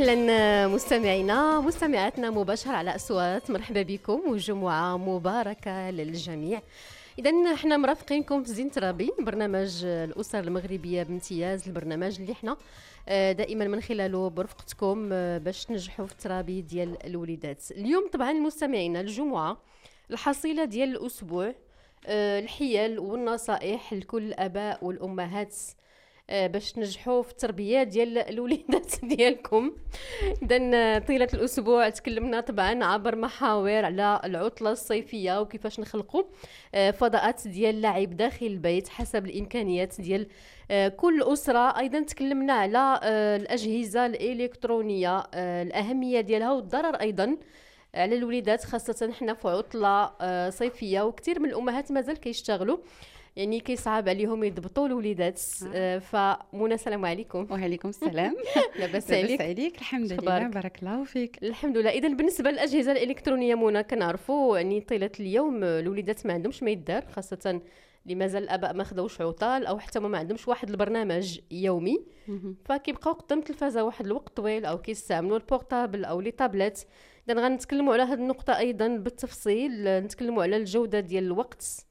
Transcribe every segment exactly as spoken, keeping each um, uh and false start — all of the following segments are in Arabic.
أهلا مستمعينا مستمعاتنا مباشرة على أصوات، مرحبا بكم وجمعة مباركة للجميع. إذا احنا مرافقينكم في زين ترابي، برنامج الأسر المغربية بامتياز، البرنامج اللي احنا دائما من خلاله برفقتكم باش تنجحوا في الترابي ديال الوليدات. اليوم طبعا مستمعينا الجمعة الحصيلة ديال الأسبوع، الحيل والنصائح لكل الآباء والأمهات باش تنجحوا في التربيه ديال الوليدات ديالكم. اذا طيله الاسبوع تكلمنا طبعا عبر محاور على العطله الصيفيه وكيفاش نخلقوا فضاءات ديال اللعب داخل البيت حسب الامكانيات ديال كل اسره. ايضا تكلمنا على الاجهزه الالكترونيه، الاهميه ديالها والضرر ايضا على الوليدات، خاصه حنا في عطله صيفيه وكثير من الامهات مازال كيشتغلوا، يعني كيصعب عليهم يضبطوا الوليدات. آه. فمنى السلام عليكم. وعليكم السلام. لاباس عليك؟ عليك الحمد لله، بارك الله فيك. الحمد لله. اذا بالنسبه للاجهزه الالكترونيه منى، كنعرفوا يعني طيله اليوم الوليدات ما عندهمش ما يدار، خاصه اللي مازال الاباء ما خداوش عطل او حتى ما عندهمش واحد البرنامج يومي، فكيبقاو قدام التلفازه واحد الوقت طويل او كيستعملوا البورطابل او لي تابلت. اذا غنتكلموا على هذه النقطه ايضا بالتفصيل، نتكلموا على الجوده ديال الوقت،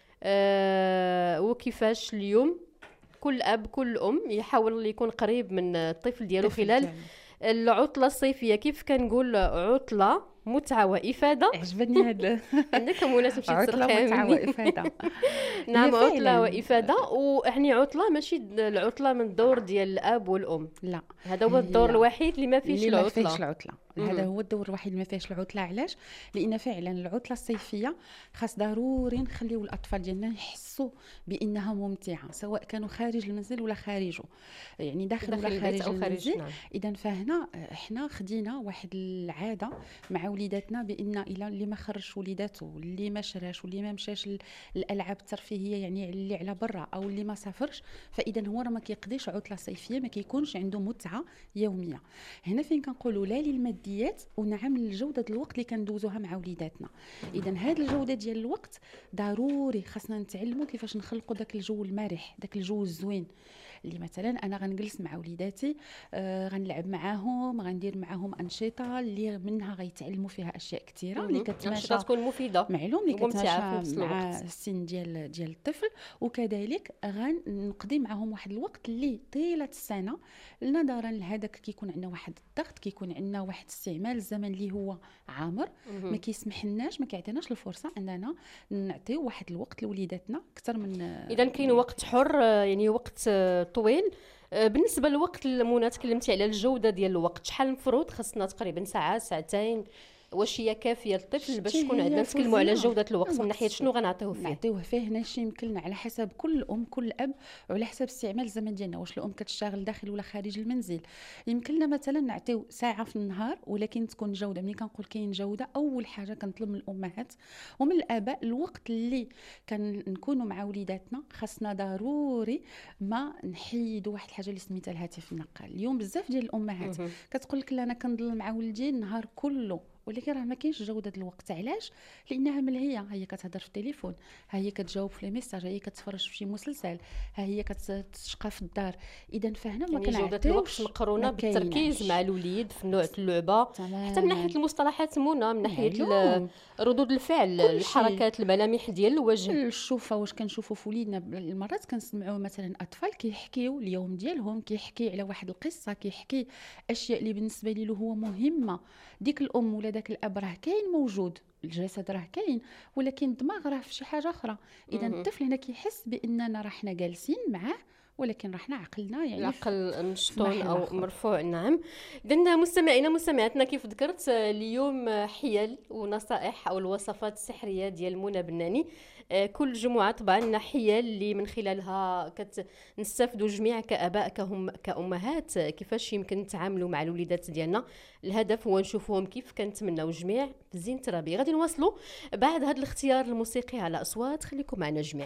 أه وكيفاش اليوم كل أب كل أم يحاول يكون قريب من الطفل ديالو خلال العطلة الصيفية. كيف كنقول عطلة متعة وإفادة. عجبني هذا. عندك مناسبة تمشي عطلة متعة وإفادة. نعم، عطلة وإفادة. ويعني عطلة ماشي العطلة من الدور ديال الأب والأم، لا هذا هو الدور الوحيد اللي ما فيش العطلة. ما فيش العطلة. هذا هو الدور الوحيد اللي ما فيهش العطله. علاش؟ لان فعلا العطله الصيفيه خاص ضروري نخليو الاطفال ديالنا يحسوا بانها ممتعه، سواء كانوا خارج المنزل ولا خارجه، يعني داخل ولا خارج المنزل. نعم. اذا فهنا احنا خدينا واحد العاده مع وليداتنا بان الى اللي ما خرجش وليداته، اللي ما شراش واللي ما مشاش الالعاب الترفيهيه يعني اللي على برا او اللي ما سافرش، فاذا هو راه ما كيقضيش عطله صيفيه، ما كيكونش عنده متعه يوميه. هنا فين كنقولوا لا للماديات ونعم لجوده الوقت اللي كندوزوها مع وليداتنا. اذا هذه الجوده ديال الوقت ضروري خاصنا نتعلموا كيفاش نخلقوا داك الجو المرح، داك الجو الزوين اللي مثلا انا غنجلس مع وليداتي، آه غنلعب معاهم، غندير معاهم انشطه اللي منها غيتعلموا فيها اشياء كثيره اللي كتماشى تكون مفيده معلوم اللي كتماشى مع السن ديال ديال الطفل. وكذلك غنقضي معاهم واحد الوقت اللي طيله السنه نظرا لهذاك كيكون عندنا واحد الضغط، كيكون عندنا واحد استعمال الزمن اللي هو عامر، ما كيسمح لناش، ما كيعطيناش الفرصه اننا نعطيو واحد الوقت لوليداتنا اكثر من. اذا كاين وقت حر، يعني وقت طويل. بالنسبه للوقت المنى تكلمتي على الجوده ديال الوقت، شحال المفروض خاصنا؟ تقريبا ساعه ساعتين؟ واش هي كافيه للطفل باش تكون عندنا نتكلموا على جوده الوقت من ناحيه شنو غنعطيوه فيه؟ نعطيوه فيه هنا شي يمكن على حسب كل ام كل اب وعلى حسب استعمال الزمن ديالنا، واش الام كتشتغل داخل ولا خارج المنزل. يمكن لنا مثلا نعطيو ساعه في النهار ولكن تكون جوده. ملي كنقول كاين جوده، اول حاجه كنطلب من الامهات ومن الاباء الوقت اللي كنكونوا مع وليداتنا خاصنا ضروري ما نحيدوا واحد الحاجه اللي سميتها الهاتف النقال. اليوم بزاف ديال الامهات كتقول لك لا انا كنضل مع ولدي النهار كله، ولكن راه ما كاينش جوده الوقت. علاش؟ لانها ملهيه، هي كتهضر في التليفون، ها هي كتجاوب في لي ميساج، هي كتفرج في شي مسلسل، ها هي كتشقى في الدار. اذا فهنا ما كنعطيوش جوده الوقت مقرونه بالتركيز مع الوليد في نوع اللعبه، حتى من ناحيه المصطلحات منى، من ناحيه ردود الفعل، الحركات، الملامح ديال الوجه. الشوفه واش كنشوفوا في وليدنا المرات كنسمعوا مثلا اطفال كيحكيوا اليوم ديالهم، كيحكي على واحد القصه، كيحكي اشياء اللي بالنسبه له هو مهمه. ديك الام ولا داك الاب راه كاين موجود، الجسد راه كاين، ولكن الدماغ راه في شي حاجه اخرى. اذا الطفل هنا كيحس باننا راه حنا جالسين معاه ولكن رحنا عقلنا يعني العقل مشطون او مرفوع. نعم. اذا مستمعينا مستمعاتنا كيف ذكرت اليوم حيل ونصائح او الوصفات السحريه ديال منى بناني. كل جمعه طبعا حيل اللي من خلالها كنستافدوا جميع كاباء كهم كامهات كيفاش يمكن نتعاملوا مع الوليدات ديالنا. الهدف هو نشوفوهم كيف كنتمناو جميع في زين ترابي. غادي نواصلوا بعد هذا الاختيار الموسيقي على اصوات. خليكم معنا جميع.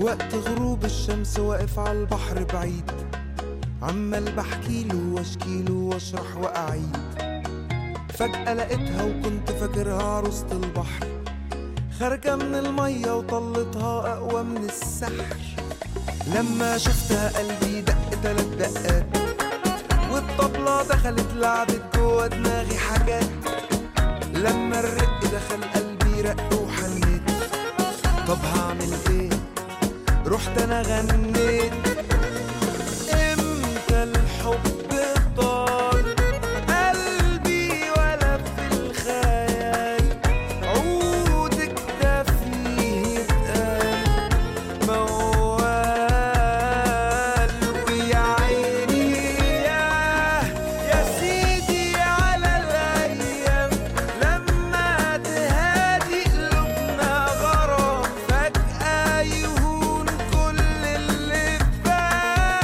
وقت غروب الشمس واقف على البحر بعيد، عمال بحكيله واشكيله واشرح واعيد. فجأة لقيتها وكنت فاكرها عروسة البحر، خارجة من المية وطلتها أقوى من السحر. لما شفتها قلبي دق تلات دقات، والطبلة دخلت لعبت جوا دماغي حاجات. لما الرق دخل قلبي رق وحنيت، طب هعمل ايه؟ رحت انا غنيت. امتى الحب طال قلبي ولا في الخيال، عودك ده فيه اتقال موال. ويا عيني يا يا سيدي على الايام، لما تهادي قلوبنا غرام، فجأة يهون كل اللي فات.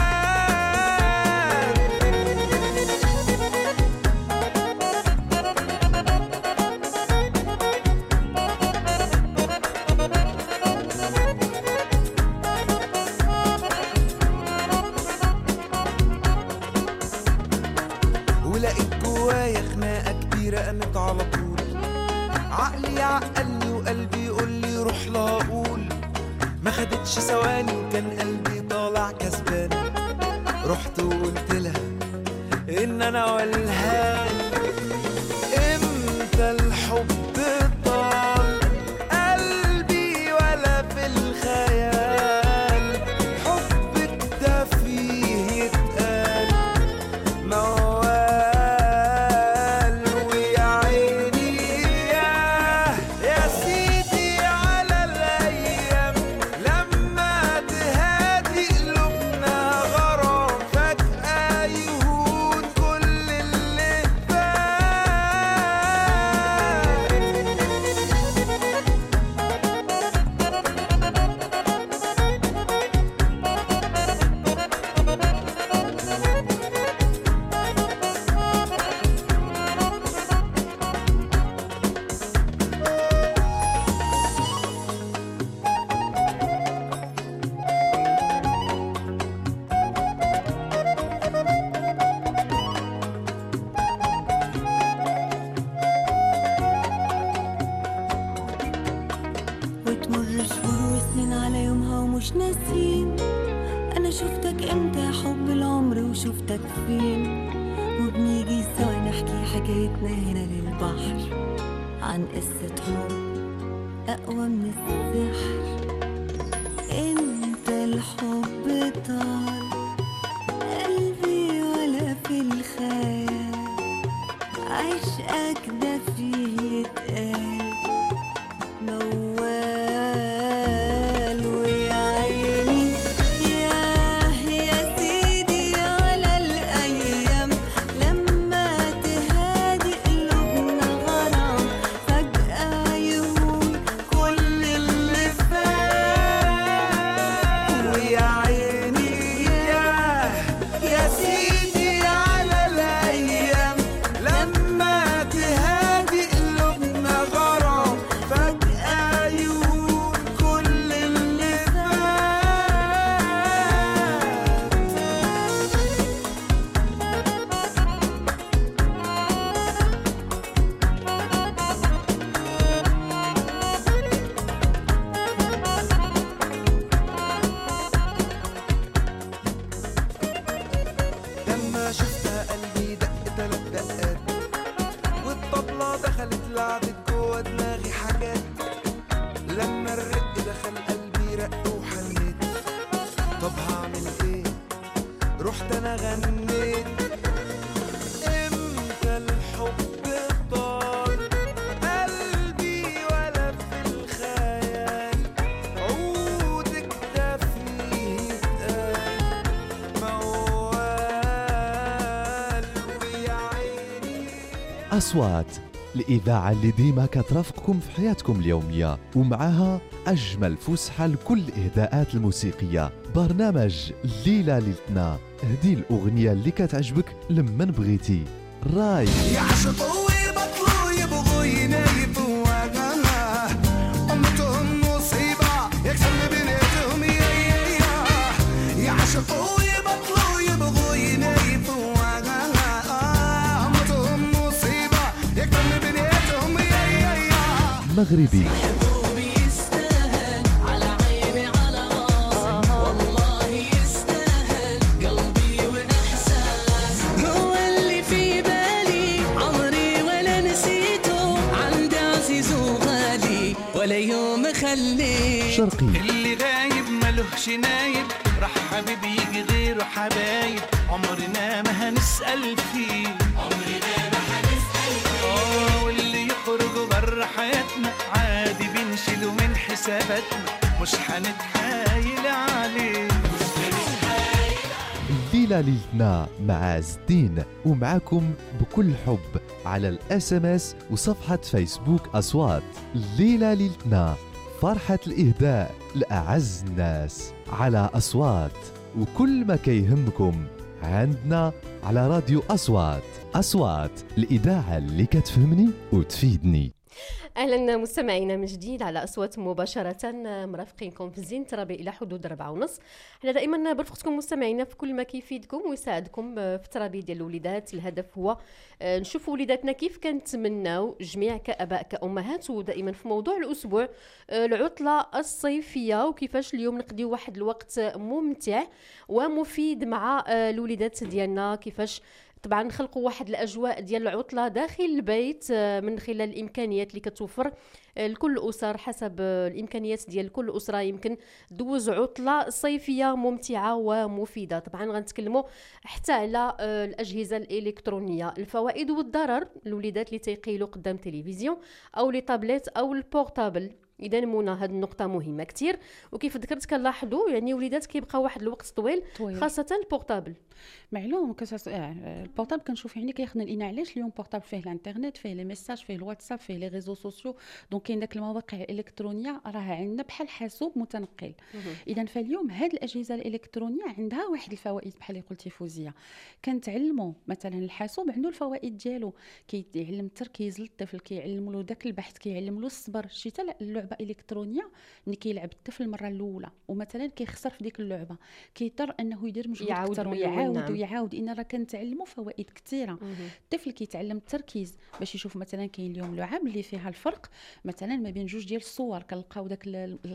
ولقيت جوايا خناقة كبيرة قامت على طول، عقلي يعقلني وقلبي يقولي روح لا اقول. ما خدتش ثواني وكان قلبي طالع كسبان، رحت وقلت لها ان انا والهان. امتى الحب طال قلبي ولا في الخيال، حبك ده فيه يتقال موال. ويا عيني يا يا سيدي على الايام، لما تهادي قلوبنا غرام، فجأة يهون كل اللي فات. وتمر شهور وسنين على يومها ومش ناسين، انا شفتك امتى يا حب العمر وشفتك فين. وبنيجي سوا نحكي حكايتنا هنا للبحر، عن قصة حب اقوى من السحر. امتى الحب طال قلبي ولا في الخيال، عشقك ده فيه يتقال موال. ويا عيني يا يا سيدي على الأيام، لما تهادي قلوبنا غرام، فجأة يهون كل اللي فات. ويا عيني يا يا سيدي على الايام، لما تهادي قلوبنا غرام، فجأة يهون كل اللي فات. لما شفتها قلبي دق تلات دقات، والطبلة دخلت لعبت جوا دماغي حاجات. لما الرق دخل قلبي رق وحنيت، طب هعمل ايه؟ رحت انا غنيت. امتى الحب طال قلبي ولا في الخيال، عودك ده فيه يتقال موال. ويا عيني أصوات الإذاعة اللي ديما كترافقكم في حياتكم اليومية، ومعها أجمل فسحة لكل الإهداءات الموسيقية. برنامج ليلة ليلتنا، هدي الأغنية اللي كتعجبك لمن بغيتي. راي يعشقوا ويبطلوا يبغوا ينايفوا وغنى، أمتهم مصيبة يكسر بيناتهم يا المغربي. ولا يوم خلي شرقي. اللي غايب ملهش نايب، راح حبيبي يجي غيره حبايب، عمرنا ما هنسأل فيه، عمرنا ما هنسأل فيه. اه واللي يخرج بره حياتنا عادي بنشيله من حساباتنا، مش هنتحايل عليه. الليلة ليلتنا مع عز الدين، ومعاكم بكل حب على الاس ام اس وصفحة فيسبوك أصوات. الليلة ليلتنا، فرحة الإهداء لأعز الناس على أصوات، وكل ما كيهمكم عندنا على راديو أصوات. أصوات، الإذاعة اللي كتفهمني وتفيدني. اهلا مستمعينا من جديد على اصوات مباشره، مرافقينكم في زين ترابي الى حدود ربعة ونص. احنا دائما برفقتكم مستمعينا في كل ما كيفيدكم ويساعدكم في الترابي ديال الوليدات. الهدف هو نشوفوا وليداتنا كيف كنتمناو جميع كاباء كامهات، ودائما في موضوع الاسبوع العطله الصيفيه، وكيفاش اليوم نقضيو واحد الوقت ممتع ومفيد مع الوليدات ديالنا، كيفاش طبعا نخلقوا واحد الاجواء ديال العطله داخل البيت من خلال الامكانيات اللي كتوفر لكل اسر حسب الامكانيات ديال كل اسره. يمكن دوز عطله صيفيه ممتعه ومفيده. طبعا غنتكلموا حتى على الاجهزه الالكترونيه، الفوائد والضرر الوليدات اللي تيقيلوا قدام تلفزيون او لي تابلت او البورتابل. اذا منى هذه النقطه مهمه كثير، وكيف ذكرت كنلاحظوا يعني وليدات كيبقاو واحد الوقت طويل, طويل. خاصه البورتابل. معلوم كساس البورتابل كنشوف يعني كيخدم لينا. علاش اليوم البورتابل فيه الانترنت، فيه لي ميساج، فيه الواتساب، فيه لي ريزو سوسيو، دونك كاين داك المواقع الالكترونيه راه عندنا بحال حاسوب متنقل. اذا فاليوم هذه الاجهزه الالكترونيه عندها واحد الفوائد بحال اللي قلتي فوزيه. كنتعلموا مثلا الحاسوب عنده الفوائد ديالو، كيعلم التركيز للطفل، كيعلم له داك البحث، كيعلم له الصبر. شتي اللعبه الالكترونيه ملي كيلعب الطفل المره الاولى ومثلا كيخسر في ديك اللعبه، كيضطر انه يدير مجهود اكثر ويعاود نعم. ويعاود ان راه كنتعلموا فوائد كثيره. الطفل كيتعلم التركيز باش يشوف مثلا كاين اليوم لعب اللي فيها الفرق مثلا ما بين جوج ديال الصور، كنلقاو داك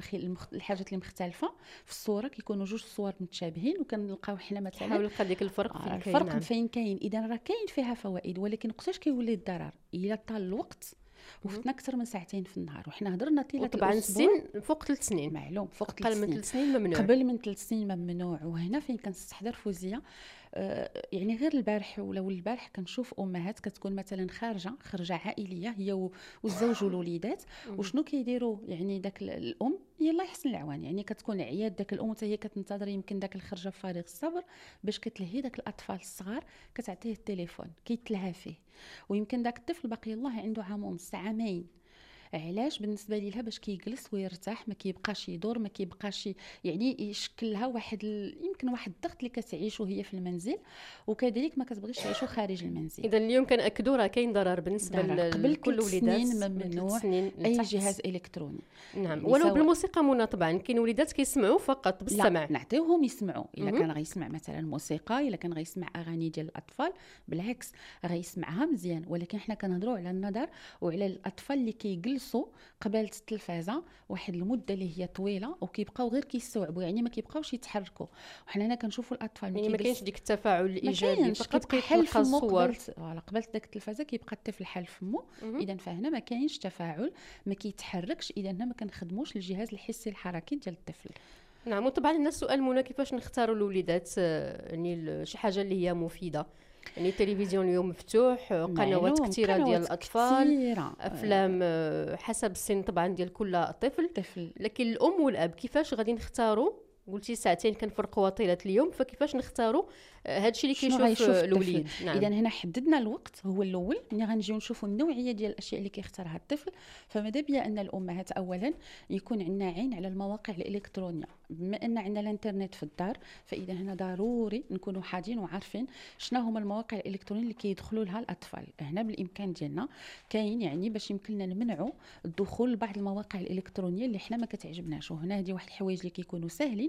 الحاجات اللي مختلفه في الصوره، كيكونوا جوج صور متشابهين وكنلقاو حنا مثلا حاول نلقى ديك الفرق آه فين كاين. الفرق نعم. فين كاين. اذا راه كاين فيها فوائد، ولكن وقتاش كيولي الضرر الا طال الوقت وفتنا اكثر من ساعتين في النهار. وحنا هضرنا طيله طبعا السن فوق ثلاث سنين معلوم، فوق اقل من ثلاث سنين ممنوع، قبل من ثلاث سنين ممنوع. وهنا فين كنستحضر فوزيه آه يعني غير البارح ولا البارح كنشوف امهات كتكون مثلا خارجه خرجه عائليه هي والزوج والوليدات، وشنو كيديروا يعني داك الام يلا يحسن العوان، يعني كتكون عياد داك الام حتى هي كتنتظر يمكن داك الخرجه بفارغ الصبر باش كتلهي داك الاطفال الصغار، كتعطيه التليفون كيتلهى فيه، ويمكن داك الطفل باقي الله عنده عام ونص عامين. علاش؟ بالنسبه ليها باش كيجلس ويرتاح، ما كيبقاش يدور، ما كيبقاش يعني يشكل لها واحد ال... يمكن واحد الضغط اللي كتعيشو هي في المنزل، وكذلك ما كتبغيش تعيشو خارج المنزل. اذا اليوم كنأكدوا راه كاين ضرر بالنسبه لكل الوليدات. ممنوع اي جهاز الكتروني. نعم، ولو بالموسيقى منى. طبعا كاين وليدات كيسمعوا فقط بالسمع، لا نعطيوهم يسمعوا. الا كان غيسمع مثلا موسيقى، الا كان غيسمع اغاني ديال الاطفال بالعكس غيسمعها مزيان، ولكن حنا كنهضروا على النظر وعلى الاطفال اللي كيجلسوا قبل التلفازه واحد المده اللي هي طويله وكيبقاو غير كيستوعبوا، يعني ما كيبقاوش يتحركوا. وحنا هنا كنشوفوا الاطفال يعني ما كاينش ديك التفاعل الايجابي، فقط كيتلقى الصور. فوالا قبل داك التلفازه كيبقى الطفل حال فمو، اذا فهنا ما كاينش تفاعل، ما كيتحركش، اذا هنا ما كنخدموش الجهاز الحسي الحركي ديال الطفل. نعم. وطبعا الناس سؤال منى كيفاش نختاروا الوليدات يعني شي حاجه اللي هي مفيده؟ يعني التلفزيون اليوم مفتوح، قنوات كثيره ديال الاطفال كتيرة. افلام حسب السن طبعا ديال كل طفل طفل لكن الام والاب كيفاش غادي نختاروا؟ قلتي ساعتين كنفرقوا طيله اليوم، فكيفاش نختاروا هذا الشيء اللي كيشوف الوليد؟ نعم. اذا هنا حددنا الوقت هو الاول، ملي غنجيو نشوفوا النوعيه ديال الاشياء اللي كيختارها الطفل، فماذا بيا ان الامهات اولا يكون عندنا عين على المواقع الالكترونيه. بما ان عندنا الانترنت في الدار، فاذا هنا ضروري نكونوا حاضرين وعارفين شنو هما المواقع الالكترونيه اللي كيدخلوا لها الاطفال. هنا بالامكان ديالنا كاين يعني باش يمكن لنا نمنعوا الدخول لبعض المواقع الالكترونيه اللي حنا ما كتعجبناش. وهنا هذه واحد الحوايج اللي كيكونوا ساهلين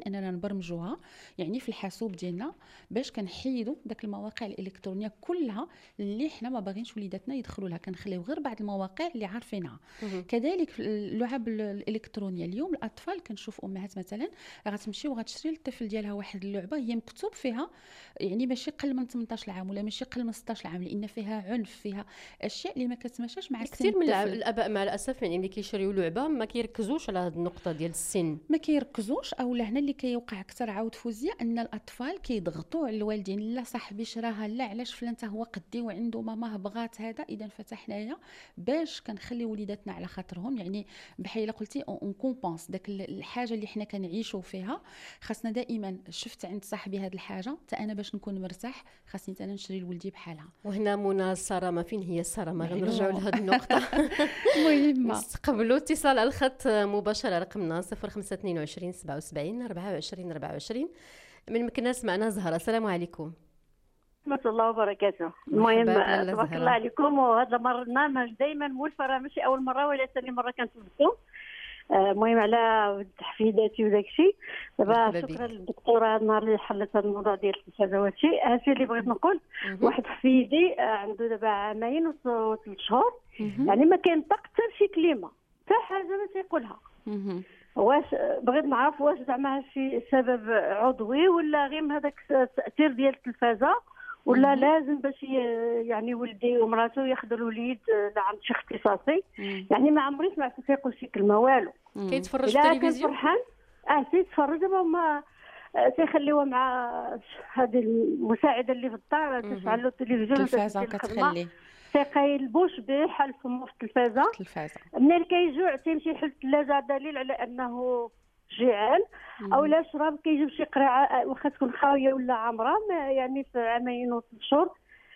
اننا نبرمجوها يعني في الحاسوب ديالنا باش كنحيدوا داك المواقع الالكترونيه كلها اللي حنا ما باغينش وليداتنا يدخلوا لها، كنخليو غير بعض المواقع اللي عارفينها. كذلك اللعب الالكترونيه اليوم الاطفال كنشوف امهات مثلا غتمشي وغتشري للطفل ديالها واحد اللعبه هي مكتوب فيها يعني ماشي قل من ثمنطاش عام ولا ماشي قل من ستطاش عام، لان فيها عنف، فيها اشياء اللي ما كتماشاش مع كثير من الاباء مع الاسف يعني ملي كيشريو لعبه ما كيركزوش على هذه النقطه ديال السن، ما كيركزوش. او هنا اللي كيوقع اكثر عاود فوزيه ان الاطفال كيضغطوا على الوالدين، لا صاحبي شراها، لا علاش فلان حتى هو قدي وعنده ماما بغات هذا. اذا فتحنايا باش كنخلي وليداتنا على خاطرهم، يعني بحال قلتي اون كومبونس داك الحاجه اللي حنا كنعيشوا فيها. خاصنا دائما شفت عند صاحبي هذه الحاجه حتى انا باش نكون مرتاح خاصني انا نشري لولدي بحالها. وهنا منى الصرامه، فين هي الصرامه؟ غنرجعوا لهذه النقطه مهمه. استقبلوا اتصال على الخط مباشره، رقمنا صفر خمسة اثنين وعشرين سبعة وسبعين أربعة وعشرين أربعة وعشرين. من مكناس معنا زهره. السلام عليكم. ورحمة الله وبركاته. المهم تبارك الله عليكم. وهذا البرنامج دائما مولفه، ماشي اول مره ولا ثاني مره كنتبعكم. المهم على تحفيداتي وداك الشيء. دابا شكرا للدكتوره هذا النهار اللي حلت هذا الموضوع ديال التلفازه وهذا الشيء. هادشي اللي بغيت نقول، واحد حفيدي عنده دابا عامين وثلاث شهور، يعني ما كينطق حتى شي كلمه، حتى حاجه ما تيقولها. واش بغيت نعرف واش زعما شي سبب عضوي ولا غير هذاك التاثير ديال التلفازه، ولا لازم باش يعني ولدي ومراته ياخذوا الوليد لعند شي اختصاصي. يعني ما عمري سمعت كيقول شي كلمه والو. كيتفرج في التلفزيون فرحان اه تيتفرج دابا ما تيخليوها مع هذه المساعده اللي في الدار تشعل له التلفزيون التلفازه كتخليه تيقيلبوش به حال فمو في التلفازه. التلفازه ملي كيجوع تيمشي يحل الثلاجه، دليل على انه جيعان. او لا شراب كيجيب شي قرعه واخا تكون خاويه ولا عامره، يعني في عامين وثلاث شهور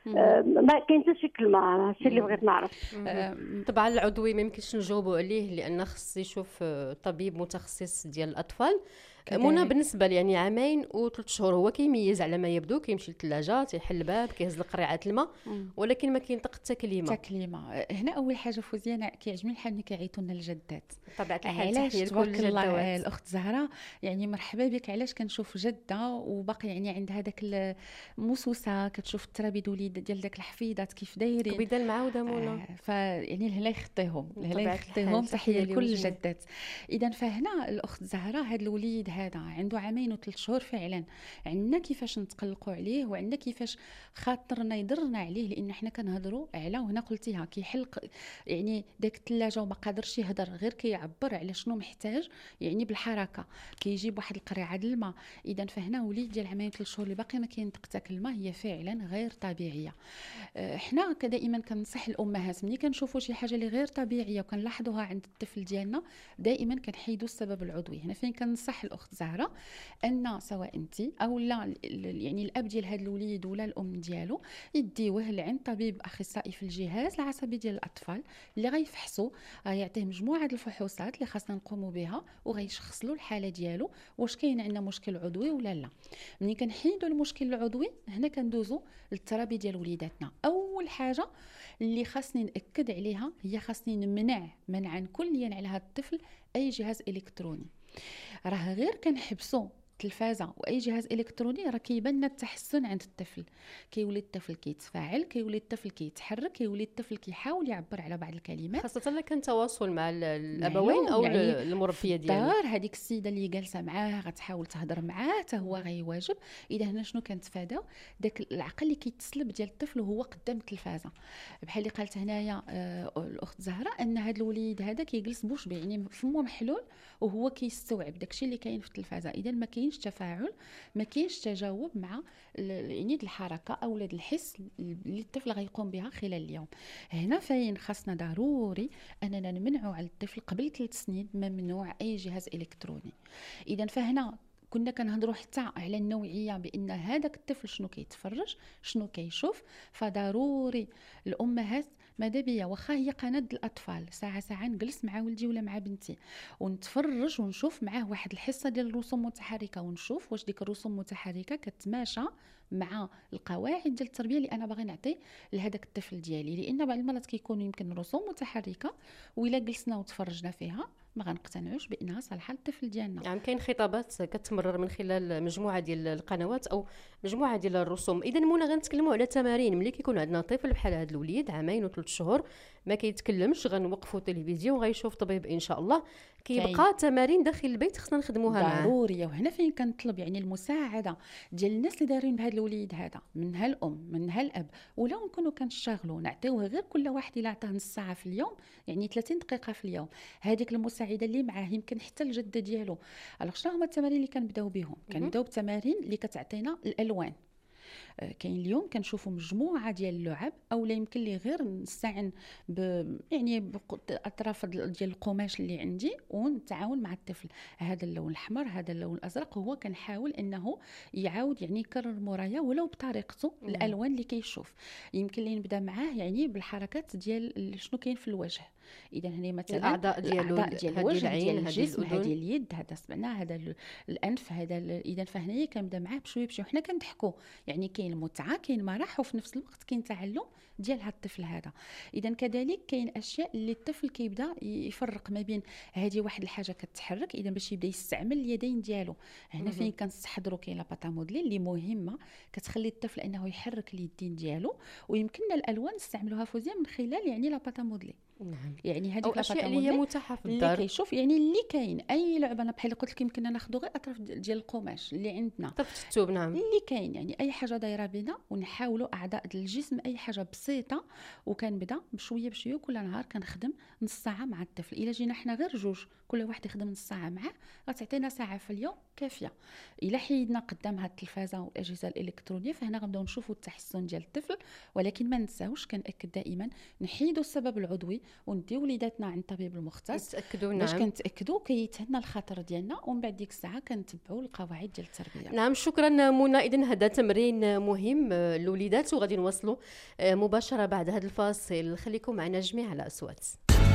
ما كاين حتى شي كلمه. هادشي اللي بغيت نعرف. طبعا العضوي ما يمكنش نجاوبوا عليه لان خص يشوف طبيب متخصص ديال الاطفال. منى بالنسبه لي يعني عامين وثلاث شهور هو كيميز على ما يبدو، كيمشي للثلاجه تيحل الباب كيهز القرعه الماء، ولكن ما كينطق حتى كلمه. كلمه هنا اول حاجه فوزيه انا كيعجبني الحال ملي كيعيطوا لنا الجدات. طبعا علاش تبارك الله الاخت زهره، يعني مرحبا بك. علاش كنشوف جده وباقي يعني عندها داك الموسوسه، كتشوف الترابيد وليد ديال داك الحفيدات كيف دايرين كبيده المعوده منى. آه فيعني الهلا يخطيهم، الهلا يخطيهم. تحيه لكل الجدات. اذا فهنا الاخت زهره هذا الوليد هذا عنده عامين وثلاث شهور فعلا عندنا كيفاش نتقلقوا عليه، وعندنا كيفاش خاطرنا يضرنا عليه، لان حنا كنهضروا على وهنا قلتيها كيحلق يعني داك الثلاجه وما قادرش يهضر، غير كيعبر على شنو محتاج يعني بالحركه، كيجيب واحد القرعه د الماء. اذا فهنا وليد ديال عامين وثلاث شهور اللي باقي ما كينطق حتى كلمه هي فعلا غير طبيعيه. حنا كدائما كنصح الامهات ملي كنشوفوا شي حاجه اللي غير طبيعيه وكنلاحظوها عند الطفل ديالنا دائما كنحيدوا السبب العضوي. هنا فين كنصح الاخت زهره ان سواء انت او لا يعني الاب ديال هذا الوليد ولا الام ديالو يديوه لعند طبيب اخصائي في الجهاز العصبي ديال الاطفال اللي غيفحصوا، غيعطيه مجموعه الفحوصات اللي خاصنا نقوموا بها وغيشخص له الحاله ديالو واش كاين عندنا مشكل عضوي ولا لا. ملي كنحيدوا المشكل العضوي هنا كندوزوا للترابي ديال وليداتنا. اول حاجه اللي خاصني ناكد عليها هي خاصني نمنع منعا كليا على هذا الطفل اي جهاز الكتروني. راه غير كنحبسوا التلفازه واي جهاز الكتروني راه كيبان لنا التحسن عند الطفل، كيولي الطفل كيتفاعل، كيولي الطفل كيتحرك، كيولي الطفل كيحاول يعبر على بعض الكلمات، خاصه الا كان تواصل مع الابوين او يعني المربيه ديالو. الدار هذيك السيده اللي جالسه معاه غتحاول تهضر معاه حتى هو غيواجب. اذا هنا شنو كنتفاداو؟ داك العقل اللي كيتسلب ديال الطفل وهو قدام التلفازه. بحال اللي قالت هنايا آه الاخت زهره ان هذا الوليد هذا كيجلس بوش يعني فمو محلول وهو كيستوعب داكشي اللي كاين في التلفازه. اذا ما كاينش تفاعل، ما كاينش تجاوب مع يعني الحركه او الحس اللي الطفل غيقوم بها خلال اليوم. هنا فين خاصنا ضروري اننا نمنعوا على الطفل قبل ثلاث سنين ممنوع اي جهاز الكتروني. اذا فهنا كنا كنهضروا حتى على النوعيه بان هذاك الطفل شنو كيتفرج شنو كيشوف. فضروري الامهات ماذا بيا واخا هي قناه الاطفال ساعه ساعه نجلس مع ولدي ولا مع بنتي ونتفرج ونشوف معاه واحد الحصه ديال الرسوم المتحركه ونشوف واش ديك الرسوم المتحركه كتماشى مع القواعد ديال التربيه اللي انا باغي نعطي لهذاك الطفل ديالي. لان بعض المرات كيكون يمكن رسوم متحركه وإلا جلسنا وتفرجنا فيها ما غنقتنعوش بانها صالحه للطفل ديالنا. يعني كاين خطابات كتمرر من خلال مجموعه ديال القنوات او مجموعه ديال الرسوم. اذا منى غنتكلموا على تمارين ملي كيكون عندنا طفل بحال هذا الوليد عامين وثلاث شهور ما كيتكلمش، غنوقفوا التلفزيون وغيشوف طبيب ان شاء الله، كيبقى تمارين داخل البيت خصنا نخدموها معاه ضروريه. وهنا فين كنطلب يعني المساعده ديال الناس اللي دايرين بهذا الوليد هذا، منها الام منها الاب، ولا نكونوا كنشتغلوا نعطيوه غير كل واحد الا عطاه نص ساعه في اليوم يعني ثلاثين دقيقه في اليوم، هذيك المساعده اللي معاه يمكن حتى الجده ديالو. الوغ شنو هما التمارين اللي كنبداو بهم؟ كنبداو بتمارين اللي كتعطينا الالوان. كاين اليوم كنشوفوا مجموعه ديال اللعب او لا يمكن لي غير نستعن ب يعني باطراف ديال القماش اللي عندي ونتعاون مع الطفل. هذا اللون الاحمر هذا اللون الازرق، هو كنحاول انه يعاود يعني يكرر مورايا ولو بطريقته الالوان اللي كيشوف. يمكن لي نبدا معاه يعني بالحركات ديال شنو كاين في الوجه. اذا هنا مثلا الاعضاء ديالو، ديال الوجه ديال الجسم، هذه اليد هذا السمعنا هذا الانف هذا. اذا فهنايا كنبدا معاه بشويه بشويه وحنا كنضحكوا، يعني كاين المتعه كاين مرح وفي نفس الوقت كاين تعلم ديال هذا الطفل هذا. اذا كذلك كاين اشياء اللي الطفل كيبدا يفرق ما بين هذه واحد الحاجه كتحرك، اذا باش يبدا يستعمل اليدين ديالو. هنا فين كنستحضروا كاين لاباطا موديل اللي مهمه كتخلي الطفل انه يحرك اليدين ديالو، ويمكننا الالوان نستعملوها فوزيه من خلال يعني لاباطا موديل. نعم. يعني هذيك الاشياء اللي هي متاحه في الدار اللي كيشوف يعني اللي كاين اي لعبه. انا بحال قلت لك يمكننا ناخذوا غير اطراف ديال القماش اللي عندنا طرف الثوب. نعم. اللي كاين يعني اي حاجه دايره بينا ونحاولوا اعضاء الجسم اي حاجه بسيطه، وكنبدا بشويه بشويه كل نهار كنخدم نص ساعه مع الطفل. الا جينا حنا غير جوج كل واحد يخدم نص ساعه معاه غتعطينا ساعه في اليوم كافيه. الا حيدنا قدام هاد التلفازه والاجهزه الالكترونيه فهنا غنبداو نشوفوا التحسن ديال الطفل. ولكن ما ننساوش كنأكد دائما نحيدوا السبب العضوي ونديو وليداتنا عند الطبيب المختص نتاكدوا. باش نعم. كنتاكدوا كيتهنى الخاطر ديالنا، ومن بعد ديك الساعه كنتبعوا القواعد ديال التربيه. نعم. شكرا منى. اذا هذا تمرين مهم للوليدات وغادي نواصلوا مباشره بعد هذا الفاصل. خليكم معنا جميع على اصوات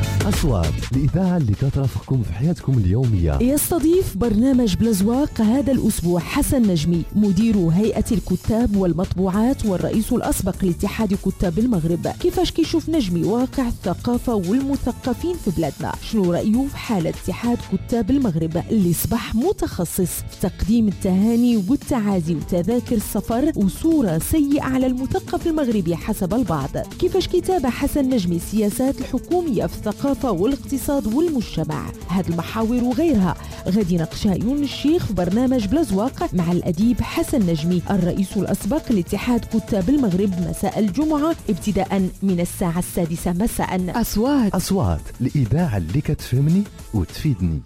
أصوات الإذاعة اللي كترافقكم في حياتكم اليومية. يستضيف برنامج بلازواق هذا الأسبوع حسن نجمي مدير هيئة الكتاب والمطبوعات والرئيس الأسبق لاتحاد كتاب المغرب. كيفاش كيشوف نجمي واقع الثقافة والمثقفين في بلادنا؟ شنو رأيه في حالة اتحاد كتاب المغرب اللي أصبح متخصص في تقديم التهاني والتعازي وتذاكر السفر وصورة سيئة على المثقف المغربي حسب البعض؟ كيفاش كيتابع حسن نجمي السياسات الحكومية في الثقافة والاقتصاد والمجتمع؟ هذه المحاور وغيرها غادي يناقشها يون الشيخ في برنامج بلازواق مع الأديب حسن نجمي الرئيس الأسبق لاتحاد كتاب المغرب مساء الجمعة ابتداء من الساعة السادسة مساء. أصوات أصوات الإذاعة اللي كتفهمني وتفيدني.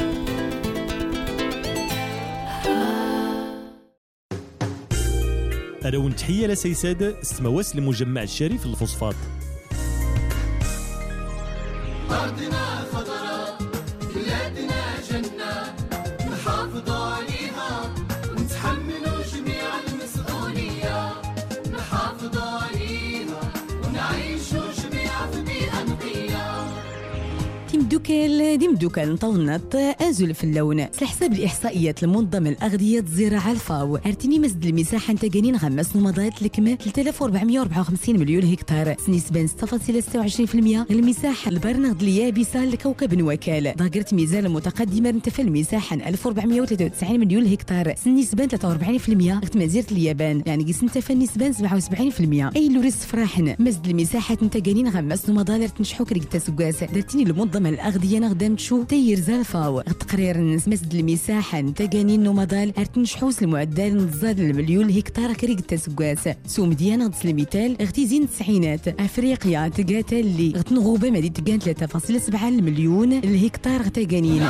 ألون تحية لسيساد استمواس لمجمع الشريف الفوسفات. أرضنا خضراء بلادنا جنة نحافظوا عليها ونتحملوا جميع المسؤولية. نحافظوا عليها ونعيشوا جميعا في بيئة نقية. ديمدوكال ديمدوكال نطونط ازول في اللون حساب الاحصائيات المنظمه الاغذيه الزراعه الفاو ارتني مسد المساحه نتاعين غمس نمضات الكم ثلاثة آلاف وأربعمائة وأربعة وخمسين مليون هكتار نسبه ستة فاصلة ستة وعشرين بالمئة المساحه البرنغ اليابسه لكوكب نواكال. ضاقرت ميزان المتقدمه نتفى المساحه ألف وأربعمائة وثلاثة وتسعين مليون هكتار نسبه ثلاثة وأربعين بالمئة غت مزيره اليابان يعني قيس نتفى النسبه سبعة وسبعين بالمئة. اي لوريس فراحن مسد المساحه نتاعين غمس نمضات تنشحو كريك تسقاس درتني المنظمه الاغذيه نخدم تشو تير زالفاو تقرير مسد المساحه نتاعين نمضال ارتنشحوس المعدل نزاد المليون هكتار كريك تسقاس سوم ديانا غد المثال اغتيزين التسعينات افريقيا تقاتل اللي غتنغوبه مدي تقان ثلاثة فاصلة سبعة المليون الهكتار غتاقانين.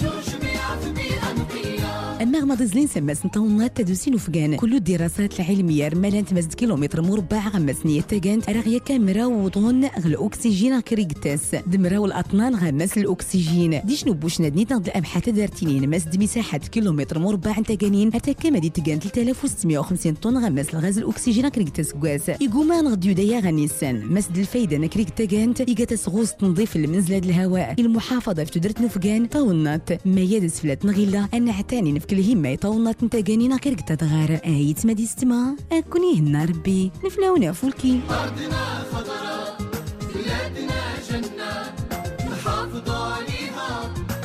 اما غمض زلين سماس نطونات تدوسين وفقان كل الدراسات العلميه رمالان تمزد كيلومتر مربع غمسنيه تاقان راغيه كاميرا وطون غل الاكسجين كريكتاس دمرا والاطنان غمس الاكسجين دي شنو بوش نادني تنض الابحاث دارتينين مسد مساحه كيلومتر مربع تاقانين حتى كما دي تاقان ثلاثة آلاف وستمائة وخمسين طن غمس الغاز الاكسجين كريكتاس كواس يقوما نغديو دايا غنيسان مسد الفايده نكريك تاقان يقات غوص تنظيف المنزل الهواء المحافظه في تدرت نفقان طونات ما يدس فلات نغيلا ان عتاني كل هما يطونات نتاقانينا كرك تدغار ايت مدي استماع اكوني هنا ربي نفلاونا فولكي. أرضنا خضراء بلادنا جنة نحافظوا عليها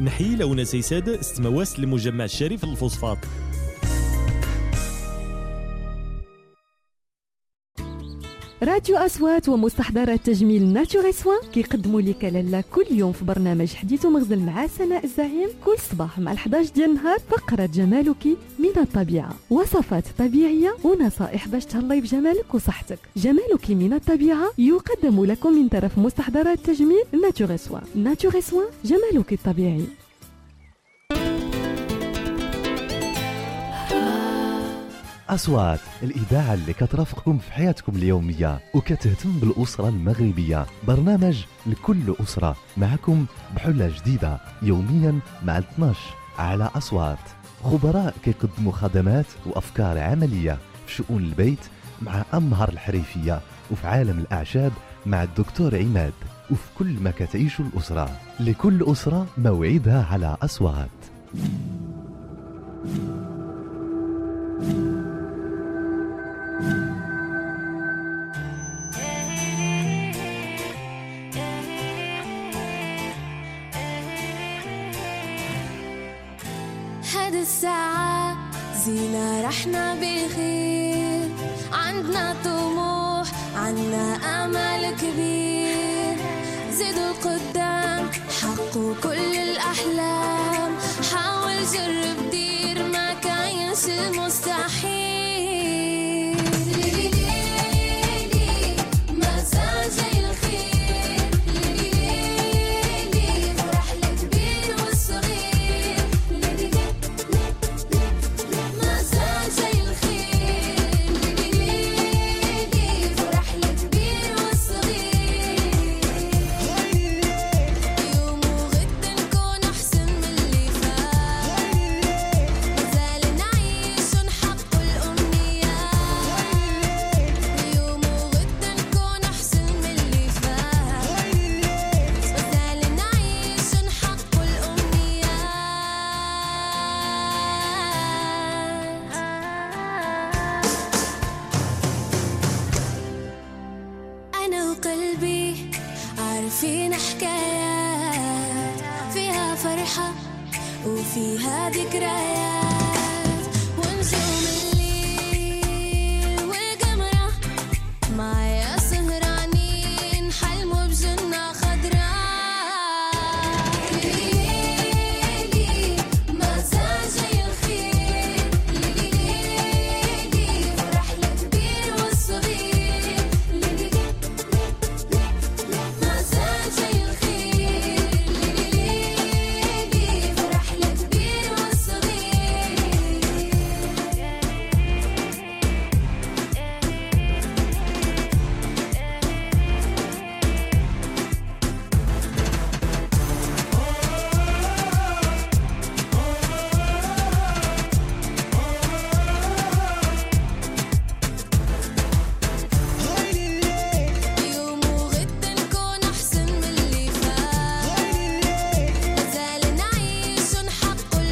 نحيي لونا سيساد استمواس لمجمع الشريف الفوسفات. راديو أصوات ومستحضرات تجميل ناتوري سوان كيقدموا لك لالا كل يوم في برنامج حديث ومغزل مع سناء الزعيم كل صباح مع الحداش ديال النهار فقرة جمالك من الطبيعة، وصفات طبيعية ونصائح باش تهلاي بجمالك وصحتك. جمالك من الطبيعة يقدم لكم من طرف مستحضرات تجميل ناتوري سوان. ناتوري سوان جمالك الطبيعي. أصوات، الإذاعة اللي كترافقكم في حياتكم اليومية وكتهتم بالأسرة المغربية. برنامج لكل أسرة معكم بحلة جديدة يوميا مع اثناش على أصوات. خبراء كيقدموا خدمات وأفكار عملية في شؤون البيت مع أمهر الحريفية، وفي عالم الأعشاب مع الدكتور عماد، وفي كل ما كتعيش الأسرة. لكل أسرة موعدها على أصوات. هاد الساعة زينة رحنا بخير، عندنا طموح عندنا أمل كبير، زيدوا القدام حققوا كل الأحلام، حاول جرب دير ما كاينش المستحيل. فينا حكايات فيها فرحة وفيها ذكريات، ونجوم الليل والقمرة معايا سهرانين حلموا بجنة خضراء. ليلي مزاجي الخير، ليلي فرح الكبير والصغير، ليلي مزاجي الخير، ليلي فرح الكبير والصغير. يوم وغد نكون أحسن من اللي فات، مازال نعيش ونحقق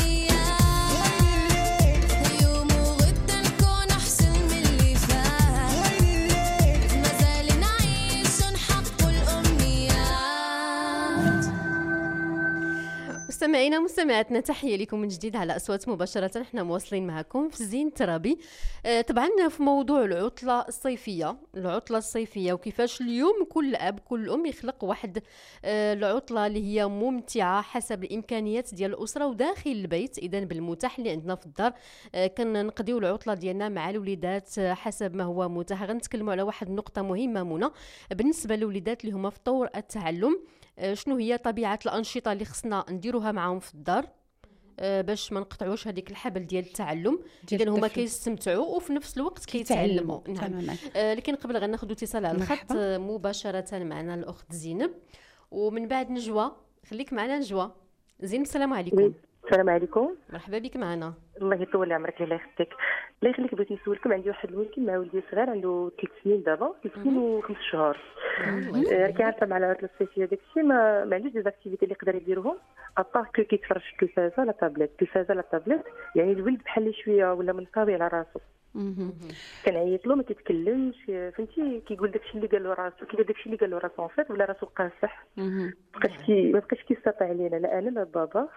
الأمنيات. يوم وغد نكون أحسن من اللي فات، مازال نعيش ونحقق الأمنيات. مستمعينا مستمعاتنا تحية لكم من جديد على أصوات مباشرة. احنا مواصلين معكم في زين ترابي. اه طبعا في موضوع العطلة الصيفية، العطلة الصيفية وكيفاش اليوم كل أب كل أم يخلق واحد اه العطلة اللي هي ممتعة حسب الإمكانيات ديال الأسرة وداخل البيت. إذن بالمتاح اللي عندنا في الدار اه كنقضيو العطلة ديالنا مع الوليدات اه حسب ما هو متاح. غنتكلموا على واحد النقطة مهمة منى بالنسبة للوليدات اللي هما في طور التعلم. اه شنو هي طبيعة الأنشطة اللي خصنا نديروها معهم في الدار آه، باش ما نقطعوش هذيك الحبل ديال التعلم. اذا هما كيستمتعوا وفي نفس الوقت كيتعلموا. نعم. آه، لكن قبل غناخذ اتصال على الخط آه، مباشره معنا الاخت زينب، ومن بعد نجوى. خليك معنا نجوى. زين السلام عليكم. السلام عليكم، مرحبا بك معنا. الله يطول عمرك. الله يخليك الله يخليك. بغيت نسولكم، عندي واحد الولد مع ولدي صغير عنده ثلاث سنين دابا، ثلاث سنين وخمس شهور. راكي عارفه مع العطله الصيفيه داكشي ما ما عندوش دي زاكتيفيتي اللي يقدر يديرهم ابار كيتفرج في التلفازه لا طابليت التلفازه لا طابليت. يعني الولد بحال شويه ولا منطوي على راسو. كنعيط له ما كيتكلمش، فهمتي، كيقول داكشي اللي قال له راسو، كيدير داكشي اللي قال له راسو ان فيت، ولا راسو قاصح. ما بقاش كي ما بقاش كيستطيع علينا، لا انا لا بابا،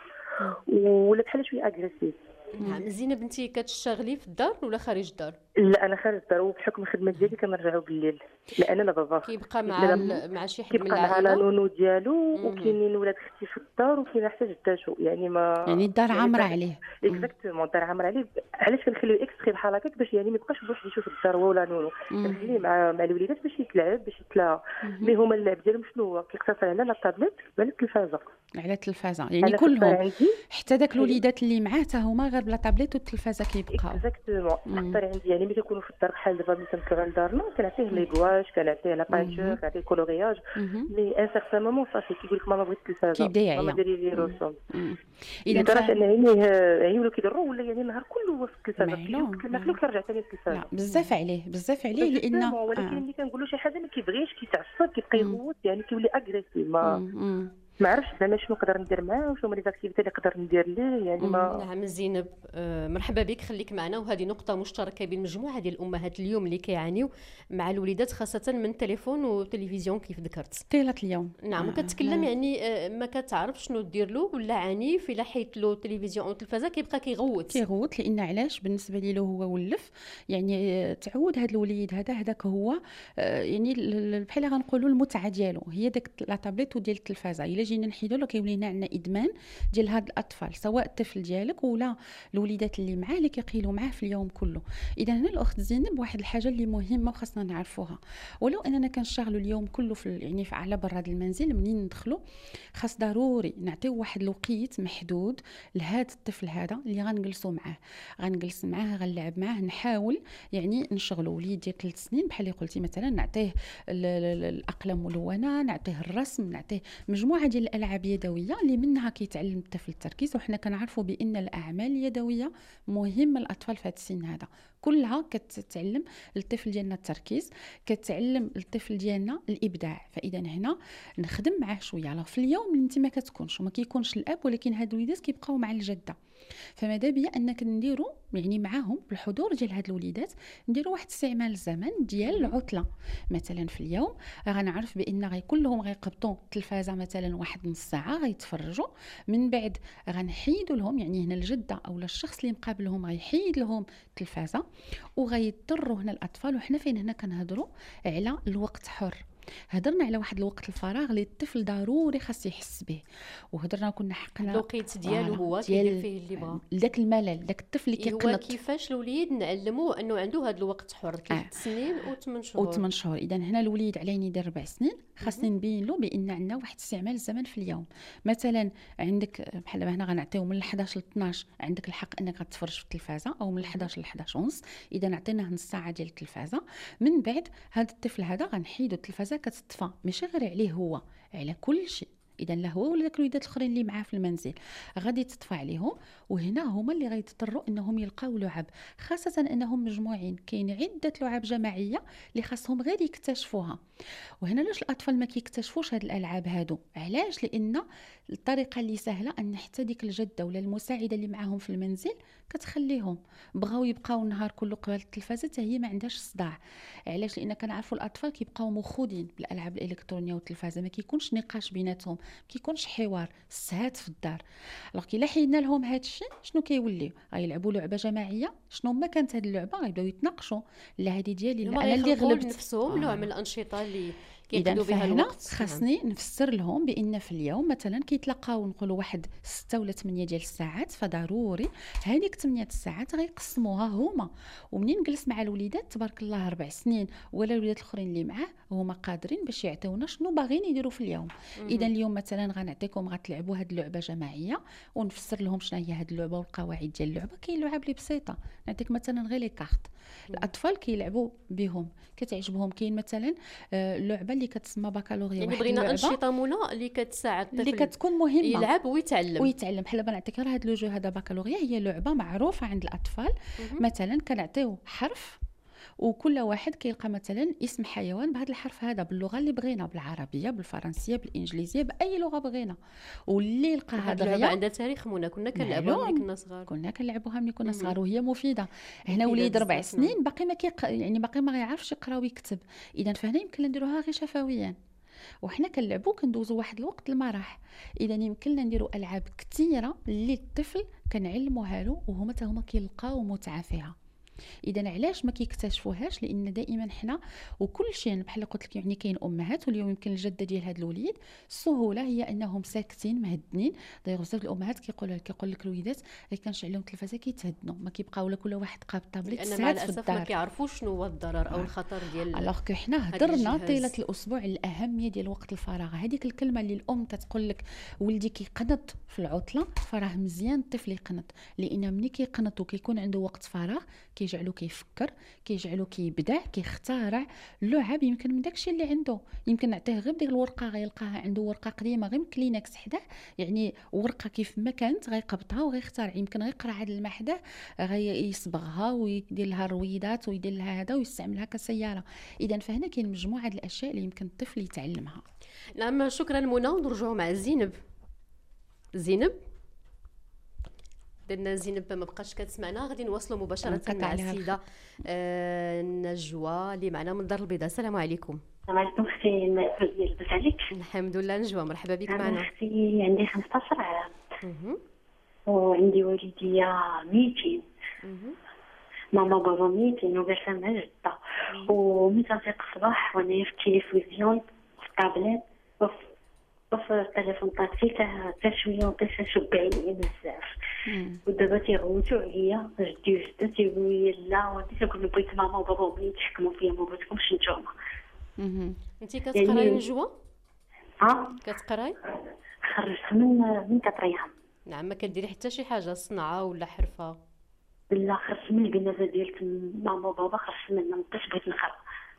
ولا بحال شويه اغريسيف. نعم. زينب انت كتشتغلي في الدار ولا خارج الدار؟ لا انا خارج الدار، وبحكم الخدمه ديالي كنرجعوا بالليل، لا انا لا بابا كيبقى مع مع شي حد من كيبقى العائله، معنا نونو ديالو، وكاينين ولاد اختي في الدار، وكاين حتى جداتو، يعني ما يعني الدار عامره عليه. اكزاكتومون الدار عامره عليه. علاش كنخليو اكستري بحال هكاك باش يعني ما يبقاش بوحدو يشوف الدار هو ولا نونو، كنخليه مع مع الوليدات باش يتلعب باش يتلاها. مي هما اللعب ديالهم شنو هو؟ كيقتصر على لا طابليت ولا التلفازه، على التلفازه، يعني كلهم حتى داك الوليدات اللي معاه حتى هما غير بلا طابليت والتلفازه كيبقاو. اكزاكتومون اكثر عندي، يعني ملي كيكونوا في الدار بحال دابا ملي كنطلعوا لدارنا كنعطيه لي كواش، كنعطيه لا بانتور، كنعطيه كولورياج. مي ان سيغتان مومون صافي كيقول لك ماما بغيت التلفازه، كيبدا يعيا، ماما ديري لي رسوم. اذا لدرجه ان عينيه عيولو كيضروا، ولا يعني النهار كله هو في التلفازه، كيماكلو كيرجع ثاني للتلفازه. بزاف عليه بزاف عليه لانه ولكن ملي كنقولوا شي حاجه ما كيبغيش، كيتعصب، كيبقى يغوت، يعني كيولي اغريسيف. ما ما عرفتش زعما شنو نقدر ندير معاه، وشنو هما لي زاكتيفيتي اللي نقدر ندير ليه، يعني ما. نعم زينب، آه مرحبا بك، خليك معنا. وهذه نقطة مشتركة بين مجموعة ديال الأمهات اليوم اللي كيعانيو مع الوليدات، خاصة من التليفون والتلفزيون كيف ذكرت طيلة اليوم. نعم. وكتكلم آه. يعني آه ما كتعرف شنو دير له، ولا عنيف الا حيت له التلفزيون او التلفازة كيبقى كيغوت كيغوت لأن علاش بالنسبة ليه هو ولف، يعني تعود هذا الوليد هذا هذاك هو آه يعني بحال غنقولوا المتعة ديالو هي داك لا طابليت وديال التلفازة. الا جينا نحيدو له كيولي عندنا ادمان ديال هاد الاطفال، سواء الطفل ديالك ولا الوليدات اللي معاه اللي كيقيلوا معاه في اليوم كله. اذا هنا الاخت زينب واحد الحاجه اللي مهمه وخاصنا نعرفوها، ولو اننا كنشتغلوا اليوم كله في يعني على برا هذا المنزل، منين ندخلوا خاص ضروري نعطيو واحد الوقيت محدود لهذا الطفل هذا اللي غنجلسوا معاه، غنجلس معاه غنلعب معاه، نحاول يعني نشغلوا. وليد ديال ثلاث سنين بحال اللي قلتي مثلا نعطيه الاقلام الملونه، نعطيه الرسم، نعطيه مجموعه ديال الالعاب يدويه اللي منها كيتعلم الطفل التركيز. وحنا كنعرفوا بان الاعمال اليدويه مهمه للاطفال في هذا السن هذا، كلها كتعلم الطفل ديالنا التركيز، كتعلم الطفل ديالنا الابداع. فاذا هنا نخدم معاه شويه. على في اليوم اللي انت ما كتكونش وما كيكونش الاب، ولكن هاد الوليدات كيبقاو مع الجده، فماذا بيا انك نديروا يعني معاهم بالحضور ديال هاد الوليدات نديروا واحد استعمال الزمن ديال العطله. مثلا في اليوم غنعرف بان غي كلهم غيقبطوا التلفازه مثلا واحد نص ساعه غيتفرجوا، من بعد غنحيدوا لهم، يعني هنا الجده او الشخص اللي مقابلهم غيحيد لهم التلفازه، وغيضطروا هنا الاطفال. وحنا فين هنا كنهضروا على الوقت حر، هضرنا على واحد الوقت الفراغ اللي الطفل ضروري خاص يحس به، وهضرنا كنا حقنا الوقت ديالو هو كيدير فيه اللي بغا، داك الملل داك الطفل اللي كيقنط. هو كيفاش الوليد نعلموه انه عنده هذا الوقت حر كي آه. سنين و8 شهور و8 شهور. اذا هنا الوليد عليه يدير اربع سنين، خاصني نبين له بان عندنا واحد استعمال الزمن في اليوم. مثلا عندك بحال هنا غنعطيو من احداش ل اثناش عندك الحق انك غتفرج في التلفازه، او من احداش ل احداش ونص اذا عطيناه نص ساعه ديال التلفازه. من بعد هذا الطفل هذا غنحيدو التلفازه كتطفى، ماشي غير عليه هو، على كل شيء. اذا لا هو ولا داك الوليدات الاخرين اللي معاه في المنزل غادي تطفى عليهم، وهنا هما اللي غيضطروا انهم يلقاو لعب، خاصه انهم مجموعين، كاين عده لعب جماعيه اللي خاصهم غير يكتشفوها. وهنا لاش الاطفال ما كيكتشفوش هاد الالعاب هادو؟ علاش؟ لان الطريقه اللي سهله ان حتى ديك الجده ولا المساعده اللي معاهم في المنزل كتخليهم بغاو يبقاو النهار كله قبل التلفازه حتى هي ما عندهاش صداع. علاش؟ لان كنعرفوا الاطفال كيبقاو مخودين بالالعاب الالكترونيه والتلفازه، ما كيكونش نقاش بيناتهم، ما كيكونش حوار، السهات في الدار. الوغ كي لا حيدنا لهم هذا الشيء شنو كيوليو؟ غيلعبوا لعبه جماعيه. شنو ما كانت هذه اللعبه غيبداو يتناقشوا، لا هذه ديالي لا انا اللي غلبت نفسهم. نوع من الانشطه اللي كيقضوا بها الوقت. خاصني نفسر لهم بان في اليوم مثلا كيتلاقاو نقولوا واحد ستة ولا ثمانية ديال الساعات، فضروري هذيك ثمانية الساعات غيقسموها هما. ومنين نجلس مع الوليدات تبارك الله اربع سنين ولا الوليدات الاخرين اللي معاه هما قادرين باش يعطيونا شنو باغيين يديروا في اليوم. اذا اليوم مثلا غنعطيكم غتلعبوا هذه اللعبه جماعيه، ونفسر لهم شنو هي هذه اللعبه والقواعد ديال اللعبه. كاين لعب لي بسيطه، نعطيك مثلا غير لي كارت الاطفال كيلعبوا بهم كتعجبهم. كاين مثلا آه لعبه اللي كتسمى باكالوريا، يعني بغينا انشطه منى اللي كتساعد الطفل اللي كتكون مهمه يلعب ويتعلم ويتعلم. بحال بنعطيك راه هذا لو جو هذا باكالوريا هي لعبه معروفه عند الاطفال. مثلا كنعطيو حرف وكل واحد كيلقى مثلا اسم حيوان بهذا الحرف هذا باللغه اللي بغينا، بالعربيه بالفرنسيه بالانجليزيه باي لغه بغينا. واللي لقى هذا اللعبه عندها تاريخ منى، كنا كنلعبوها ملي كنا صغار كنا كنلعبوها ملي كنا صغار وهي مفيده. هنا وليد ربع سنين باقي ما كيق... يعني باقي ما يعرفش يقرا ويكتب، اذا فهنا يمكن نديروها غير شفويا وحنا كنلعبوا كندوزوا واحد الوقت المرح. اذا يمكننا نديروا العاب كثيره اللي الطفل كنعلموها له وهما حتى هما كيلقاو متعه فيها. اذا علاش ما كيكتشفوهاش؟ لان دائما حنا وكل شيء بحال قلت لك يعني كاين امهات، واليوم يمكن الجده ديال هاد الوليد السهوله هي انهم ساكتين مهدنين. داير بزاف الامهات كيقولوا كيقول لك الوليدات اللي كنشعل لهم التلفازه كيتهدنوا، ما كيبقاو لا كل واحد قاب طابليت ساعات مع الاسف ما كيعرفوش شنو هو الضرر او الخطر ديال. الوغ كو حنا هضرنا طيله الاسبوع على الاهميه ديال وقت الفراغ. هذيك الكلمه اللي الام تتقول لك ولدي كيقنط في العطله، فراه مزيان الطفل يقنط، لان ملي كيقنط وكيكون عنده وقت فراغ كيجعلو كيفكر، كيجعلو كيبدع، كيخترع لعب يمكن من داكشي اللي عنده. يمكن نعطيه غير ديك الورقه غيلقاها عنده ورقه قديمه غير كلينكس حداه، يعني ورقه كيف ما كانت غيقبطها وغيخترع. يمكن غيقرا هاد الماء حداه غيصبغها ويدير لها رويدات ويدير لها هذا ويستعملها كسياره. اذا فهنا كاين مجموعه د الاشياء اللي يمكن الطفل يتعلمها. نعم شكرا منى. ونرجعوا مع زينب. زينب درنا زينب ما بقاش كتسمعنا، غادي نواصلوا مباشره مع السيده آه نجوى اللي معنا من دار البيضاء. السلام عليكم. السلام عليكم اختي نجوى، لاباس عليك؟ الحمد لله نجوى، مرحبا بك معنا. اختي عندي خمسطاش عام وعندي والديا ميتين، ماما بابا ميتين وجالسه مع جده، وملي تنفيق الصباح وانا في التلفزيون في الطابلات وفي التليفون طاكسي حتى شويه وبقيت نشب عليه بزاف. ودابا تيغوتوا عليا جدي وجده تيقولوا لي لا ودي تنقول بغيت ماما وبابا وبغيت يتحكموا فيا ما بغيتكمش نتوما. انت كتقراي نجوى؟ ها كتقراي؟ خرجت من من كطريهم. نعم ما كديري حتى شي حاجه صنعه ولا حرفه؟ لا خرجت من البنازه ديال ماما وبابا، خرجت منهم ما بقيتش بغيت نخرج.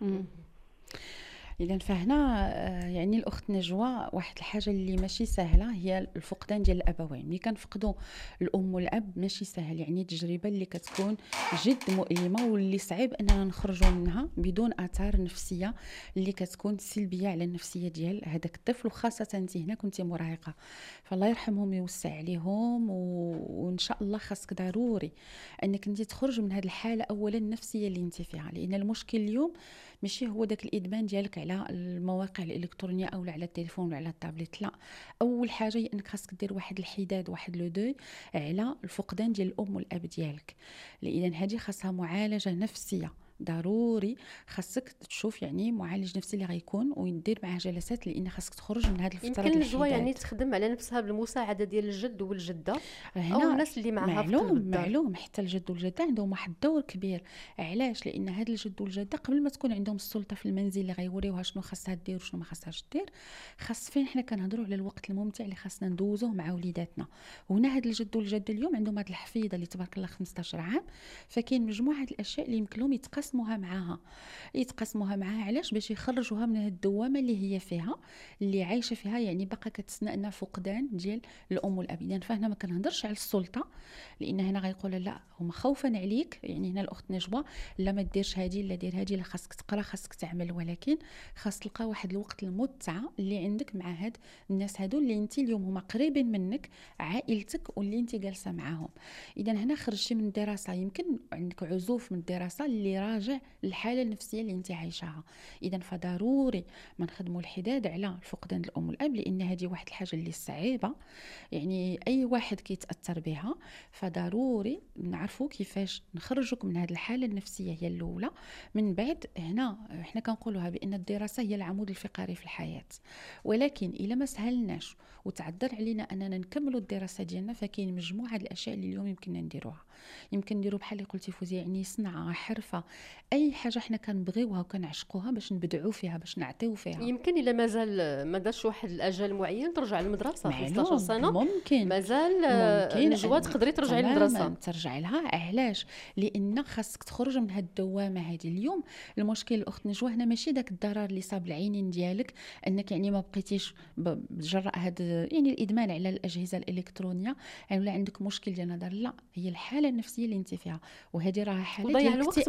اذا فهنا يعني الاخت نجوى واحد الحاجه اللي ماشي سهله هي الفقدان ديال الابوين. ملي كنفقدوا الام والاب ماشي سهل، يعني تجربه اللي كتكون جد مؤلمه واللي صعيب اننا نخرجوا منها بدون اثار نفسيه اللي كتكون سلبيه على النفسيه ديال هذاك الطفل، وخاصه انت هنا كنتي مراهقه. فالله يرحمهم ويوسع عليهم، وان شاء الله خاصك ضروري انك انت تخرج من هذه الحاله اولا النفسيه اللي انت فيها، لان المشكل اليوم ماشي هو داك الادمان ديالك على المواقع الالكترونيه او على التليفون ولا على التابلت. لا، اول حاجه هي انك خاصك دير واحد الحداد واحد لو دوي على الفقدان ديال الام والاب ديالك، لان هذه خاصها معالجه نفسيه ضروري. خاصك تشوف يعني معالج نفسي اللي غيكون ويدير معاه جلسات، لان خاصك تخرج من هذه الفتره. يمكن نجوى يعني تخدم على نفسها بالمساعده ديال الجد والجده او الناس اللي معها في معلوم معلوم حتى الجد والجده عندهم واحد الدور كبير. علاش؟ لان هاد الجد والجده قبل ما تكون عندهم السلطه في المنزل اللي غيوريوها شنو خاصها دير وشنو ما خاصهاش دير، خاص فين حنا كنهضروا على الوقت الممتع اللي خاصنا ندوزوه مع وليداتنا. وهنا هاد الجد والجده اليوم عندهم هاد الحفيظه اللي تبارك الله خمسطاش عام، فكاين مجموعه الاشياء اللي يمكن لهم يتقاسموا يتقاسموها معاها يتقاسموها معاها علاش؟ باش يخرجوها من هذه الدوامه اللي هي فيها اللي عايشه فيها، يعني باقا كتسنى فقدان ديال الام والاب. اذا فهنا ما كنهضرش على السلطه، لان هنا غيقول لا هما خوفا عليك، يعني هنا الاخت نجوى لا ما ديرش هذه لا دير هذه، لا خاصك تقرا خاصك تعمل، ولكن خاص تلقى واحد الوقت المتعه اللي عندك مع هاد الناس هادو اللي انت اليوم هما قريبين منك، عائلتك واللي انت جالسه معاهم. اذا هنا خرجتي من الدراسه، يمكن عندك عزوف من الدراسه اللي راجع للحاله النفسيه اللي انت عايشاها. اذا فضروري ما نخدموا الحداد على فقدان الام والاب، لان هذه واحد الحاجه اللي صعيبه، يعني اي واحد كيتاثر بها. فضروري نعرفوا كيفاش نخرجوك من هذه الحاله النفسيه هي الاولى. من بعد هنا احنا كنقولوها بان الدراسه هي العمود الفقري في الحياه، ولكن الا ما سهلناش وتعذر علينا اننا نكملوا الدراسه ديالنا، فكاين مجموعه الاشياء اللي اليوم يمكننا نديروها. يمكن نديروا بحال اللي قلتي فوزي، يعني صنعه، حرفه، اي حاجه حنا كنبغيوها وكنعشقوها باش نبدعوا فيها، باش نعطيو فيها. يمكن الا مازال ما داش واحد الاجل معين ترجع للمدرسه خمسطاش سنه، ممكن مازال نجوى تقدري ترجعي للمدرسه، ترجعي لها. علاش؟ لان خاصك تخرج من هاد الدوامه هذه. اليوم المشكل الاخت نجوى هنا ماشي داك الضرر اللي صاب العينين ديالك، انك يعني ما بقيتيش بجراء هذا يعني الادمان على الاجهزه الالكترونيه، يعني ولا عندك مشكل ديال النظر. لا، هي الحاله النفسيه اللي انت فيها، وهذه راه حاله ضيع الوقت منى. ما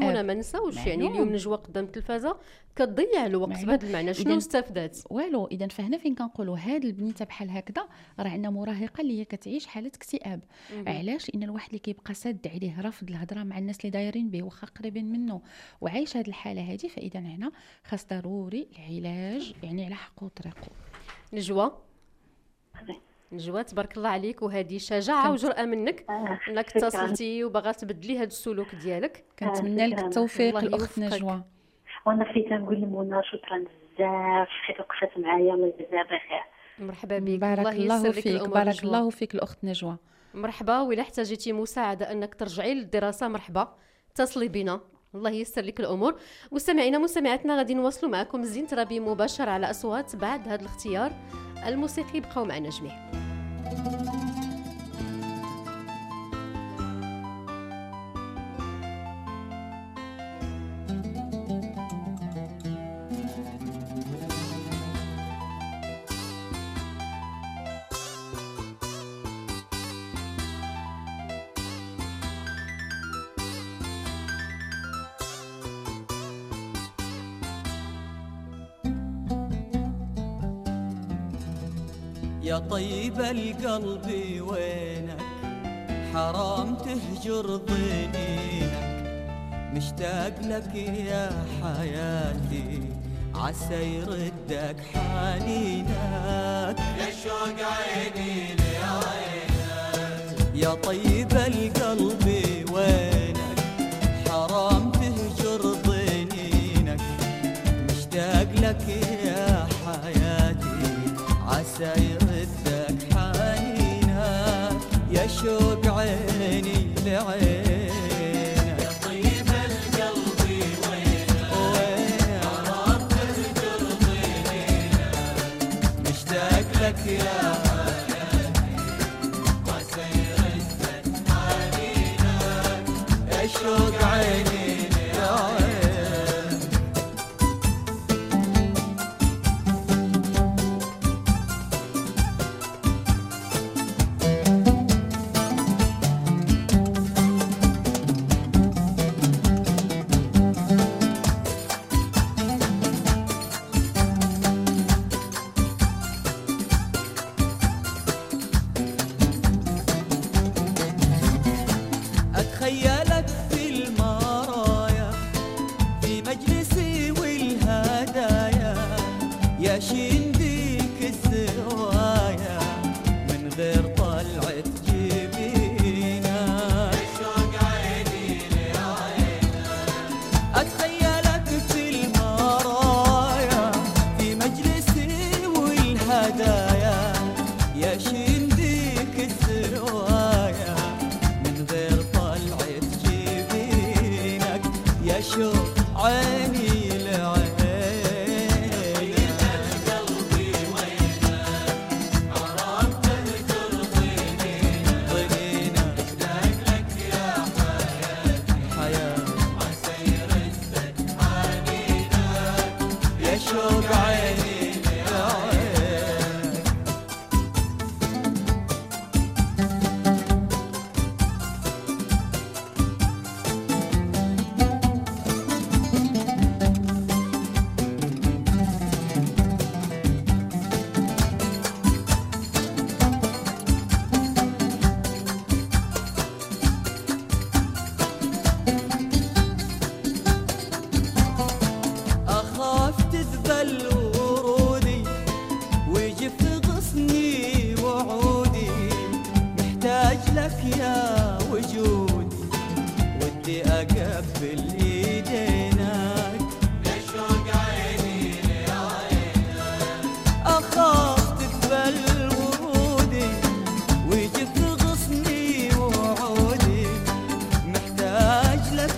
ننساوش يعني اليوم نجوى قدام التلفازه كتضيع الوقت بهذا المعنى. شنو استفدات؟ والو. اذا فهنا فين كنقولوا هاد البنيته بحال هكذا راه عندنا مراهقه اللي هي كتعيش حاله اكتئاب. علاش؟ لان الواحد اللي كيبقى ساد عليه رافض الهضره مع الناس اللي دايرين به واخا قريبين منه وعايش هاد الحاله هذه، فاذا هنا خاص ضروري العلاج يعني على حقه وطريقه. نجوى نجوى تبارك الله عليك، وهذه شجاعه وجرأه منك آه انك اتصلتي وباغا تبدلي هذا السلوك ديالك. كنتمنى لك التوفيق الاخت نجوى. وانا خديت نقول لمنى شكرا بزاف حيت وقفت معايا، الله يجزاها بخير. مرحبا بك. بارك الله فيك. بارك الله فيك الاخت نجوى. مرحبا. وإلا احتاجيتي مساعده انك ترجعي للدراسه مرحبا اتصلي بنا، الله ييسر لك الامور. مستمعينا مستمعاتنا غادي نواصلوا معكم زين ترابي مباشر على اصوات بعد هذا الاختيار الموسيقي. بقاو معنا جميع. يا طيب القلب وينك، حرام تهجر ضنينك، مشتاق لك يا حياتي، عسى يردك حنينك، يا شوق عيني لعينك. يا طيب القلب وينك، حرام تهجر ضنينك، مشتاق لك يا حياتي، عسى يردك حنينك، يا شوق عيني لعينك. يا طيب القلب وينك، حرام تهجر ضنينك، مشتاق لك يا حياتي، عسى يردك حنينك، يا شوق عيني لعينك. أتخيلك في المرايا، في مجلسي والهدايا، يا شين بيك الزوايا، من غير طلعة جبينك، شوق عيني لعينك. أتخيلك في المرايا، في مجلسي والهدايا، يا شين بيك الزوايا، من غير طلعت جبينك، يا شوق عيني لعينك. قلبي وينك، حرام تهجر ضنينك، ضنينك، مشتاق لك يا حياتي، حياتي، عسى يردك حنينك، يا شوق عيني لعينك. أخاف تذبل ورودي ويجف غصني وعودي، محتاج لك يا وجودي، ودي أقبل إيدينك، يا شوق عيني لعينك. أخاف تذبل ورودي ويجف غصني وعودي، محتاج لك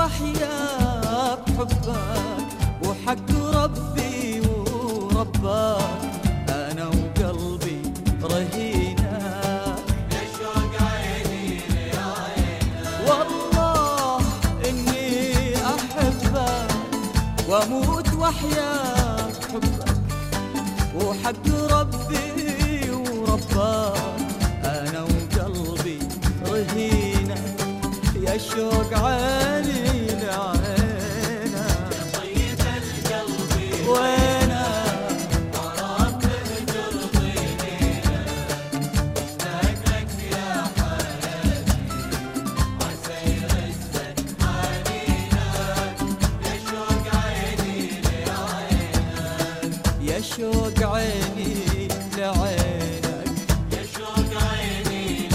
وحياة بحبك وحق ربي وربك أنا وقلبي رهينة يا شوق عيني لعينك والله إني أحبك وأموت وحياة بحبك وحق ربي وربك أنا وقلبي رهينة يا شوق عيني لعينك يا طيب القلب وينك غرام ترضيني لك يا حياتي عسى يرزقك حنينك يا شوق عيني لعينك يا شوق عيني لعينك يا شوق عيني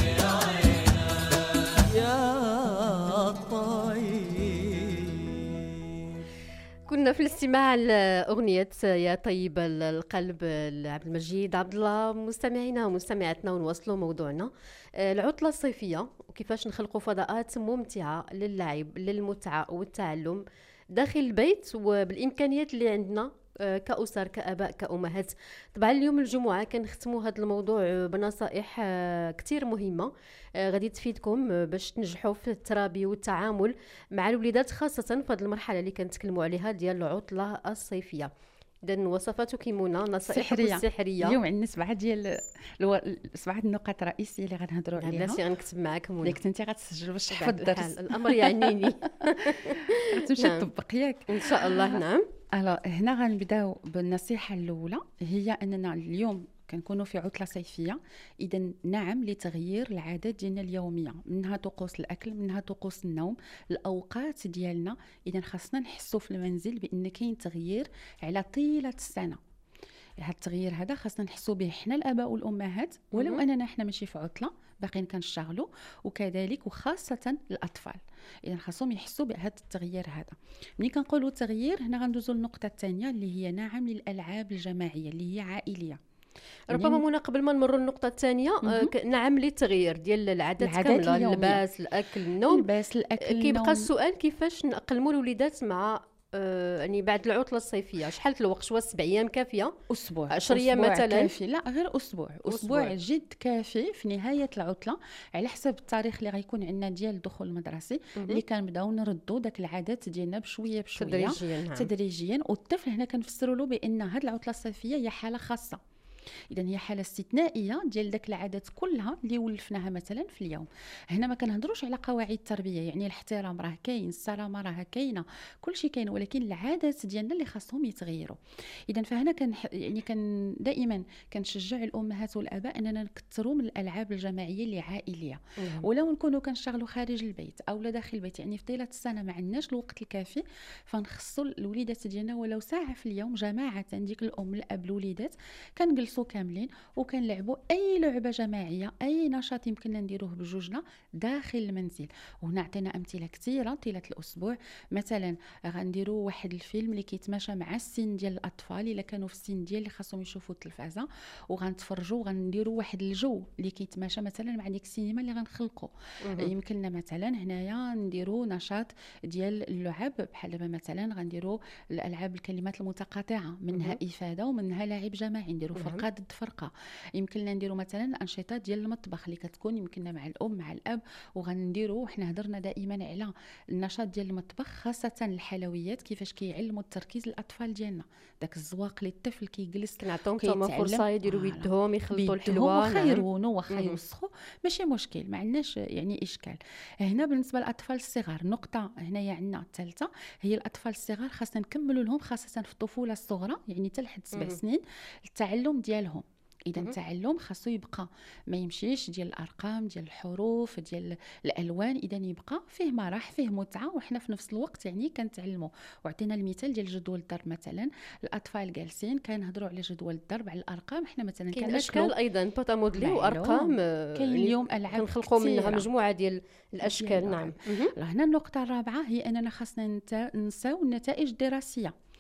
لعينك يا طيب. كنا في الاستماع لأغنية يا طيب القلب لعبد المجيد عبد الله. مستمعينا ومستمعاتنا ونواصلوا موضوعنا العطلة الصيفية وكيفاش نخلقوا فضاءات ممتعة للعب للمتعة والتعلم داخل البيت وبالإمكانيات اللي عندنا كأسر كأباء كأمهات. طبعا اليوم الجمعة كنختموا هذا الموضوع بنصائح كتير مهمة غادي تفيدكم باش تنجحوا في الترابي والتعامل مع الوليدات خاصة في هذه المرحلة اللي كنتكلموا عليها ديال العطلة الصيفية. إذا وصفات كيمونة نصائح السحرية اليوم عندنا سبعة ديال الو... سبعة النقاط الرئيسية اللي غنهضروا عليها. بلاتي غنكتب معاك منى. اللي كنت انت غتسجل باش تحفظ الدرس. الأمر يعنيني. غتمشي تطبق ياك إن شاء الله. نعم. ألا هنا غنبداو بالنصيحة الأولى هي أننا اليوم كنكونوا في عطلة صيفية. إذا نعم لتغيير العادات ديالنا اليومية منها طقوس الأكل منها طقوس النوم الأوقات ديالنا. إذا خاصنا نحسوا في المنزل بأن كاين تغيير على طيلة السنة. هذا التغيير هذا خاصنا نحسوا به حنا الآباء والأمهات ولو أننا حنا ماشي في عطلة باقيين كنشتغلوا وكذلك وخاصة الأطفال. إذا خاصهم يحسوا بهذا التغيير هذا. ملي كنقولوا تغيير هنا غندوزوا للنقطة الثانية اللي هي نعم للألعاب الجماعية اللي هي عائلية. ربما منى قبل ما نمروا للنقطة الثانية نعم للتغيير ديال العادات كاملة اللباس الأكل النوم. اللباس الأكل كيبقى السؤال كيفاش نقلموا الوليدات مع آه يعني بعد العطلة الصيفية شحال الوقت؟ شوا سبع أيام كافية؟ أسبوع عشر أيام مثلا؟ كافي. لا غير أسبوع. أسبوع, أسبوع جد كافي في نهاية العطلة على حسب التاريخ اللي غيكون عندنا ديال الدخول المدرسي اللي كنبداو نردوا داك العادات ديالنا بشوية بشوية تدريجيا. نعم. تدريجيا. والطفل هنا كنفسروا له بأن هذه العطلة الصيفية هي حالة خاصة. إذن هي حالة استثنائية ديال داك العادات كلها اللي ولفناها مثلا في اليوم. هنا ما كنهضروش على قواعد التربية يعني الاحترام راه كاين السلامة راه كاينة كل شيء كاين ولكن العادات ديالنا اللي خاصهم يتغيروا. إذن فهنا كان يعني كان دائما كنشجع الأمهات والآباء أننا نكثروا من الألعاب الجماعية اللي عائلية. ولو نكونوا كنشتغلوا خارج البيت أو لا داخل البيت يعني في طيلة السنة ما عندناش الوقت الكافي فنخصوا الوليدات ديالنا ولو ساعة في اليوم جماعة ديك الأم الأب الوليدات كنجلسوا كاملين وكنلعبوا اي لعبه جماعيه اي نشاط يمكننا نديروه بجوجنا داخل المنزل. وهنا عطينا امثله كثيره طيله الاسبوع. مثلا غنديروا واحد الفيلم اللي كيتماشى مع السن ديال الاطفال الا كانوا في السن ديال اللي خاصهم يشوفوا التلفازه وغنتفرجوا غنديروا واحد الجو اللي كيتماشى مثلا مع ديك السينما اللي غنخلقوا. يمكن لنا مثلا هنايا نديروا نشاط ديال اللعب بحال مثلا غنديروا الالعاب الكلمات المتقاطعه منها افاده ومنها لعب جماعي نديروا فرقه ضد فرقه. يمكن لنا نديروا مثلا انشطه ديال المطبخ اللي كتكون يمكننا مع الام مع الاب وغنديروا حنا هضرنا دائما على النشاط ديال المطبخ خاصه الحلويات كيفاش كيعلموا التركيز الاطفال ديالنا داك الزواق اللي الطفل كيجلس كنعطيهم حتى فرصه يديروا يدهم يخلطوا الحلوى واخا يرونوا واخا يوسخوا ماشي مشكل ما عندناش يعني اشكال. هنا بالنسبه للاطفال الصغار النقطه هنايا عندنا الثالثه هي الاطفال الصغار خاصنا نكملوا لهم خاصه في الطفوله الصغرى يعني حتى لحد سبع سنين التعلم ديالهم. اذا التعلم خاصو يبقى ما يمشيش ديال الارقام ديال الحروف ديال الالوان اذا يبقى فيه مرح فيه متعه وحنا في نفس الوقت يعني كنتعلموا. وعطينا المثال ديال جدول الضرب مثلا الاطفال جالسين كنهضروا على جدول الضرب على الارقام احنا مثلا كاين اشكال ايضا بوطا مودلي وارقام كاين اليوم العاب كنخلقوا منها مجموعه ديال الاشكال. نعم. هنا النقطه الرابعه هي اننا خاصنا ننساو النتائج الدراسيه.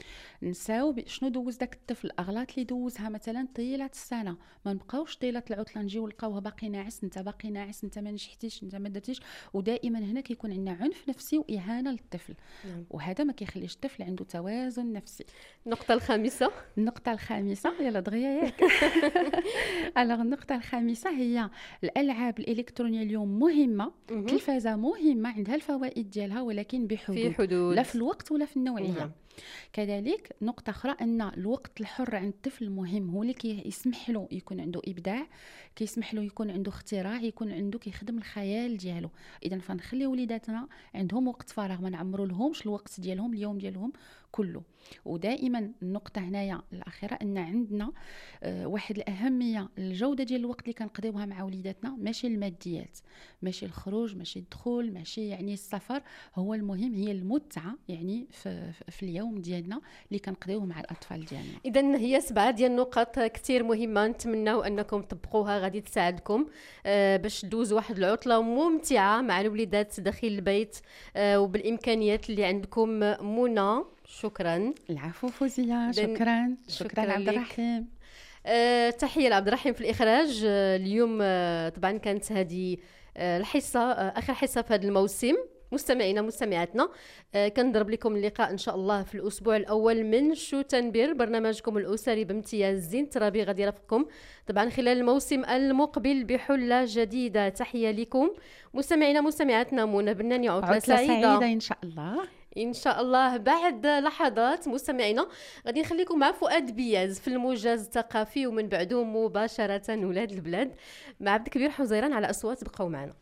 نساو شنو دوز داك الطفل، الاغلاط اللي دوزها مثلا طيله السنه، ما نبقاوش طيله العطله نجيو نلقاوه باقي ناعس، انت باقي ناعس، انت ما نجحتيش، انت ما درتيش. ودائما هنا كيكون عندنا عنف نفسي واهانه للطفل. نعم. وهذا ما كيخليش الطفل عنده توازن نفسي. النقطه الخامسه النقطه الخامسه يلا دغيا ياك الوغ النقطه الخامسه هي الالعاب الالكترونيه اليوم مهمه، التلفازه مهمه، عندها الفوائد ديالها ولكن بحدود، في حدود، لا في الوقت ولا في النوعيه. نعم. كذلك نقطة أخرى أن الوقت الحر عند الطفل مهم، هو اللي كيسمح له يكون عنده إبداع، كيسمح له يكون عنده اختراع، يكون عنده كيخدم الخيال ديالو. إذا فنخلي وليداتنا عندهم وقت فراغ، ما نعمروا لهمش الوقت ديالهم اليوم ديالهم كله. ودائما النقطة هنايا الأخيرة أن عندنا آه واحد الأهمية، الجودة ديال الوقت اللي كنقضيوها مع وليداتنا، ماشي الماديات، ماشي الخروج، ماشي الدخول، ماشي يعني السفر، هو المهم هي المتعة يعني في, في اليوم ديالنا اللي كنقضيوه مع الأطفال ديالنا. إذن هي سبعة ديال النقط كتير مهمة، نتمناو أنكم تطبقوها، غادي تساعدكم آه باش تدوزوا واحد العطلة ممتعة مع الوليدات داخل البيت آه وبالإمكانيات اللي عندكم. منى شكرا. العفو فوزية، شكرا شكرا, شكرا عبد الرحيم. أه تحية لعبد الرحيم في الإخراج. أه اليوم أه طبعا كانت هذه أه الحصة أه آخر حصة في هذا الموسم. مستمعينا مستمعاتنا أه كنضرب لكم اللقاء إن شاء الله في الأسبوع الأول من شو تنبير، برنامجكم الأسري بامتياز. زين ترابي غادي يرافقكم طبعا خلال الموسم المقبل بحلة جديدة. تحية لكم مستمعينا مستمعاتنا، منى بناني، عطلة سعيدة. سعيدة إن شاء الله. إن شاء الله. بعد لحظات مستمعينا غادي نخليكم مع فؤاد بياز في الموجز الثقافي، ومن بعده مباشرة ولاد البلاد مع عبد الكبير حزيران على أصوات. بقوا معنا.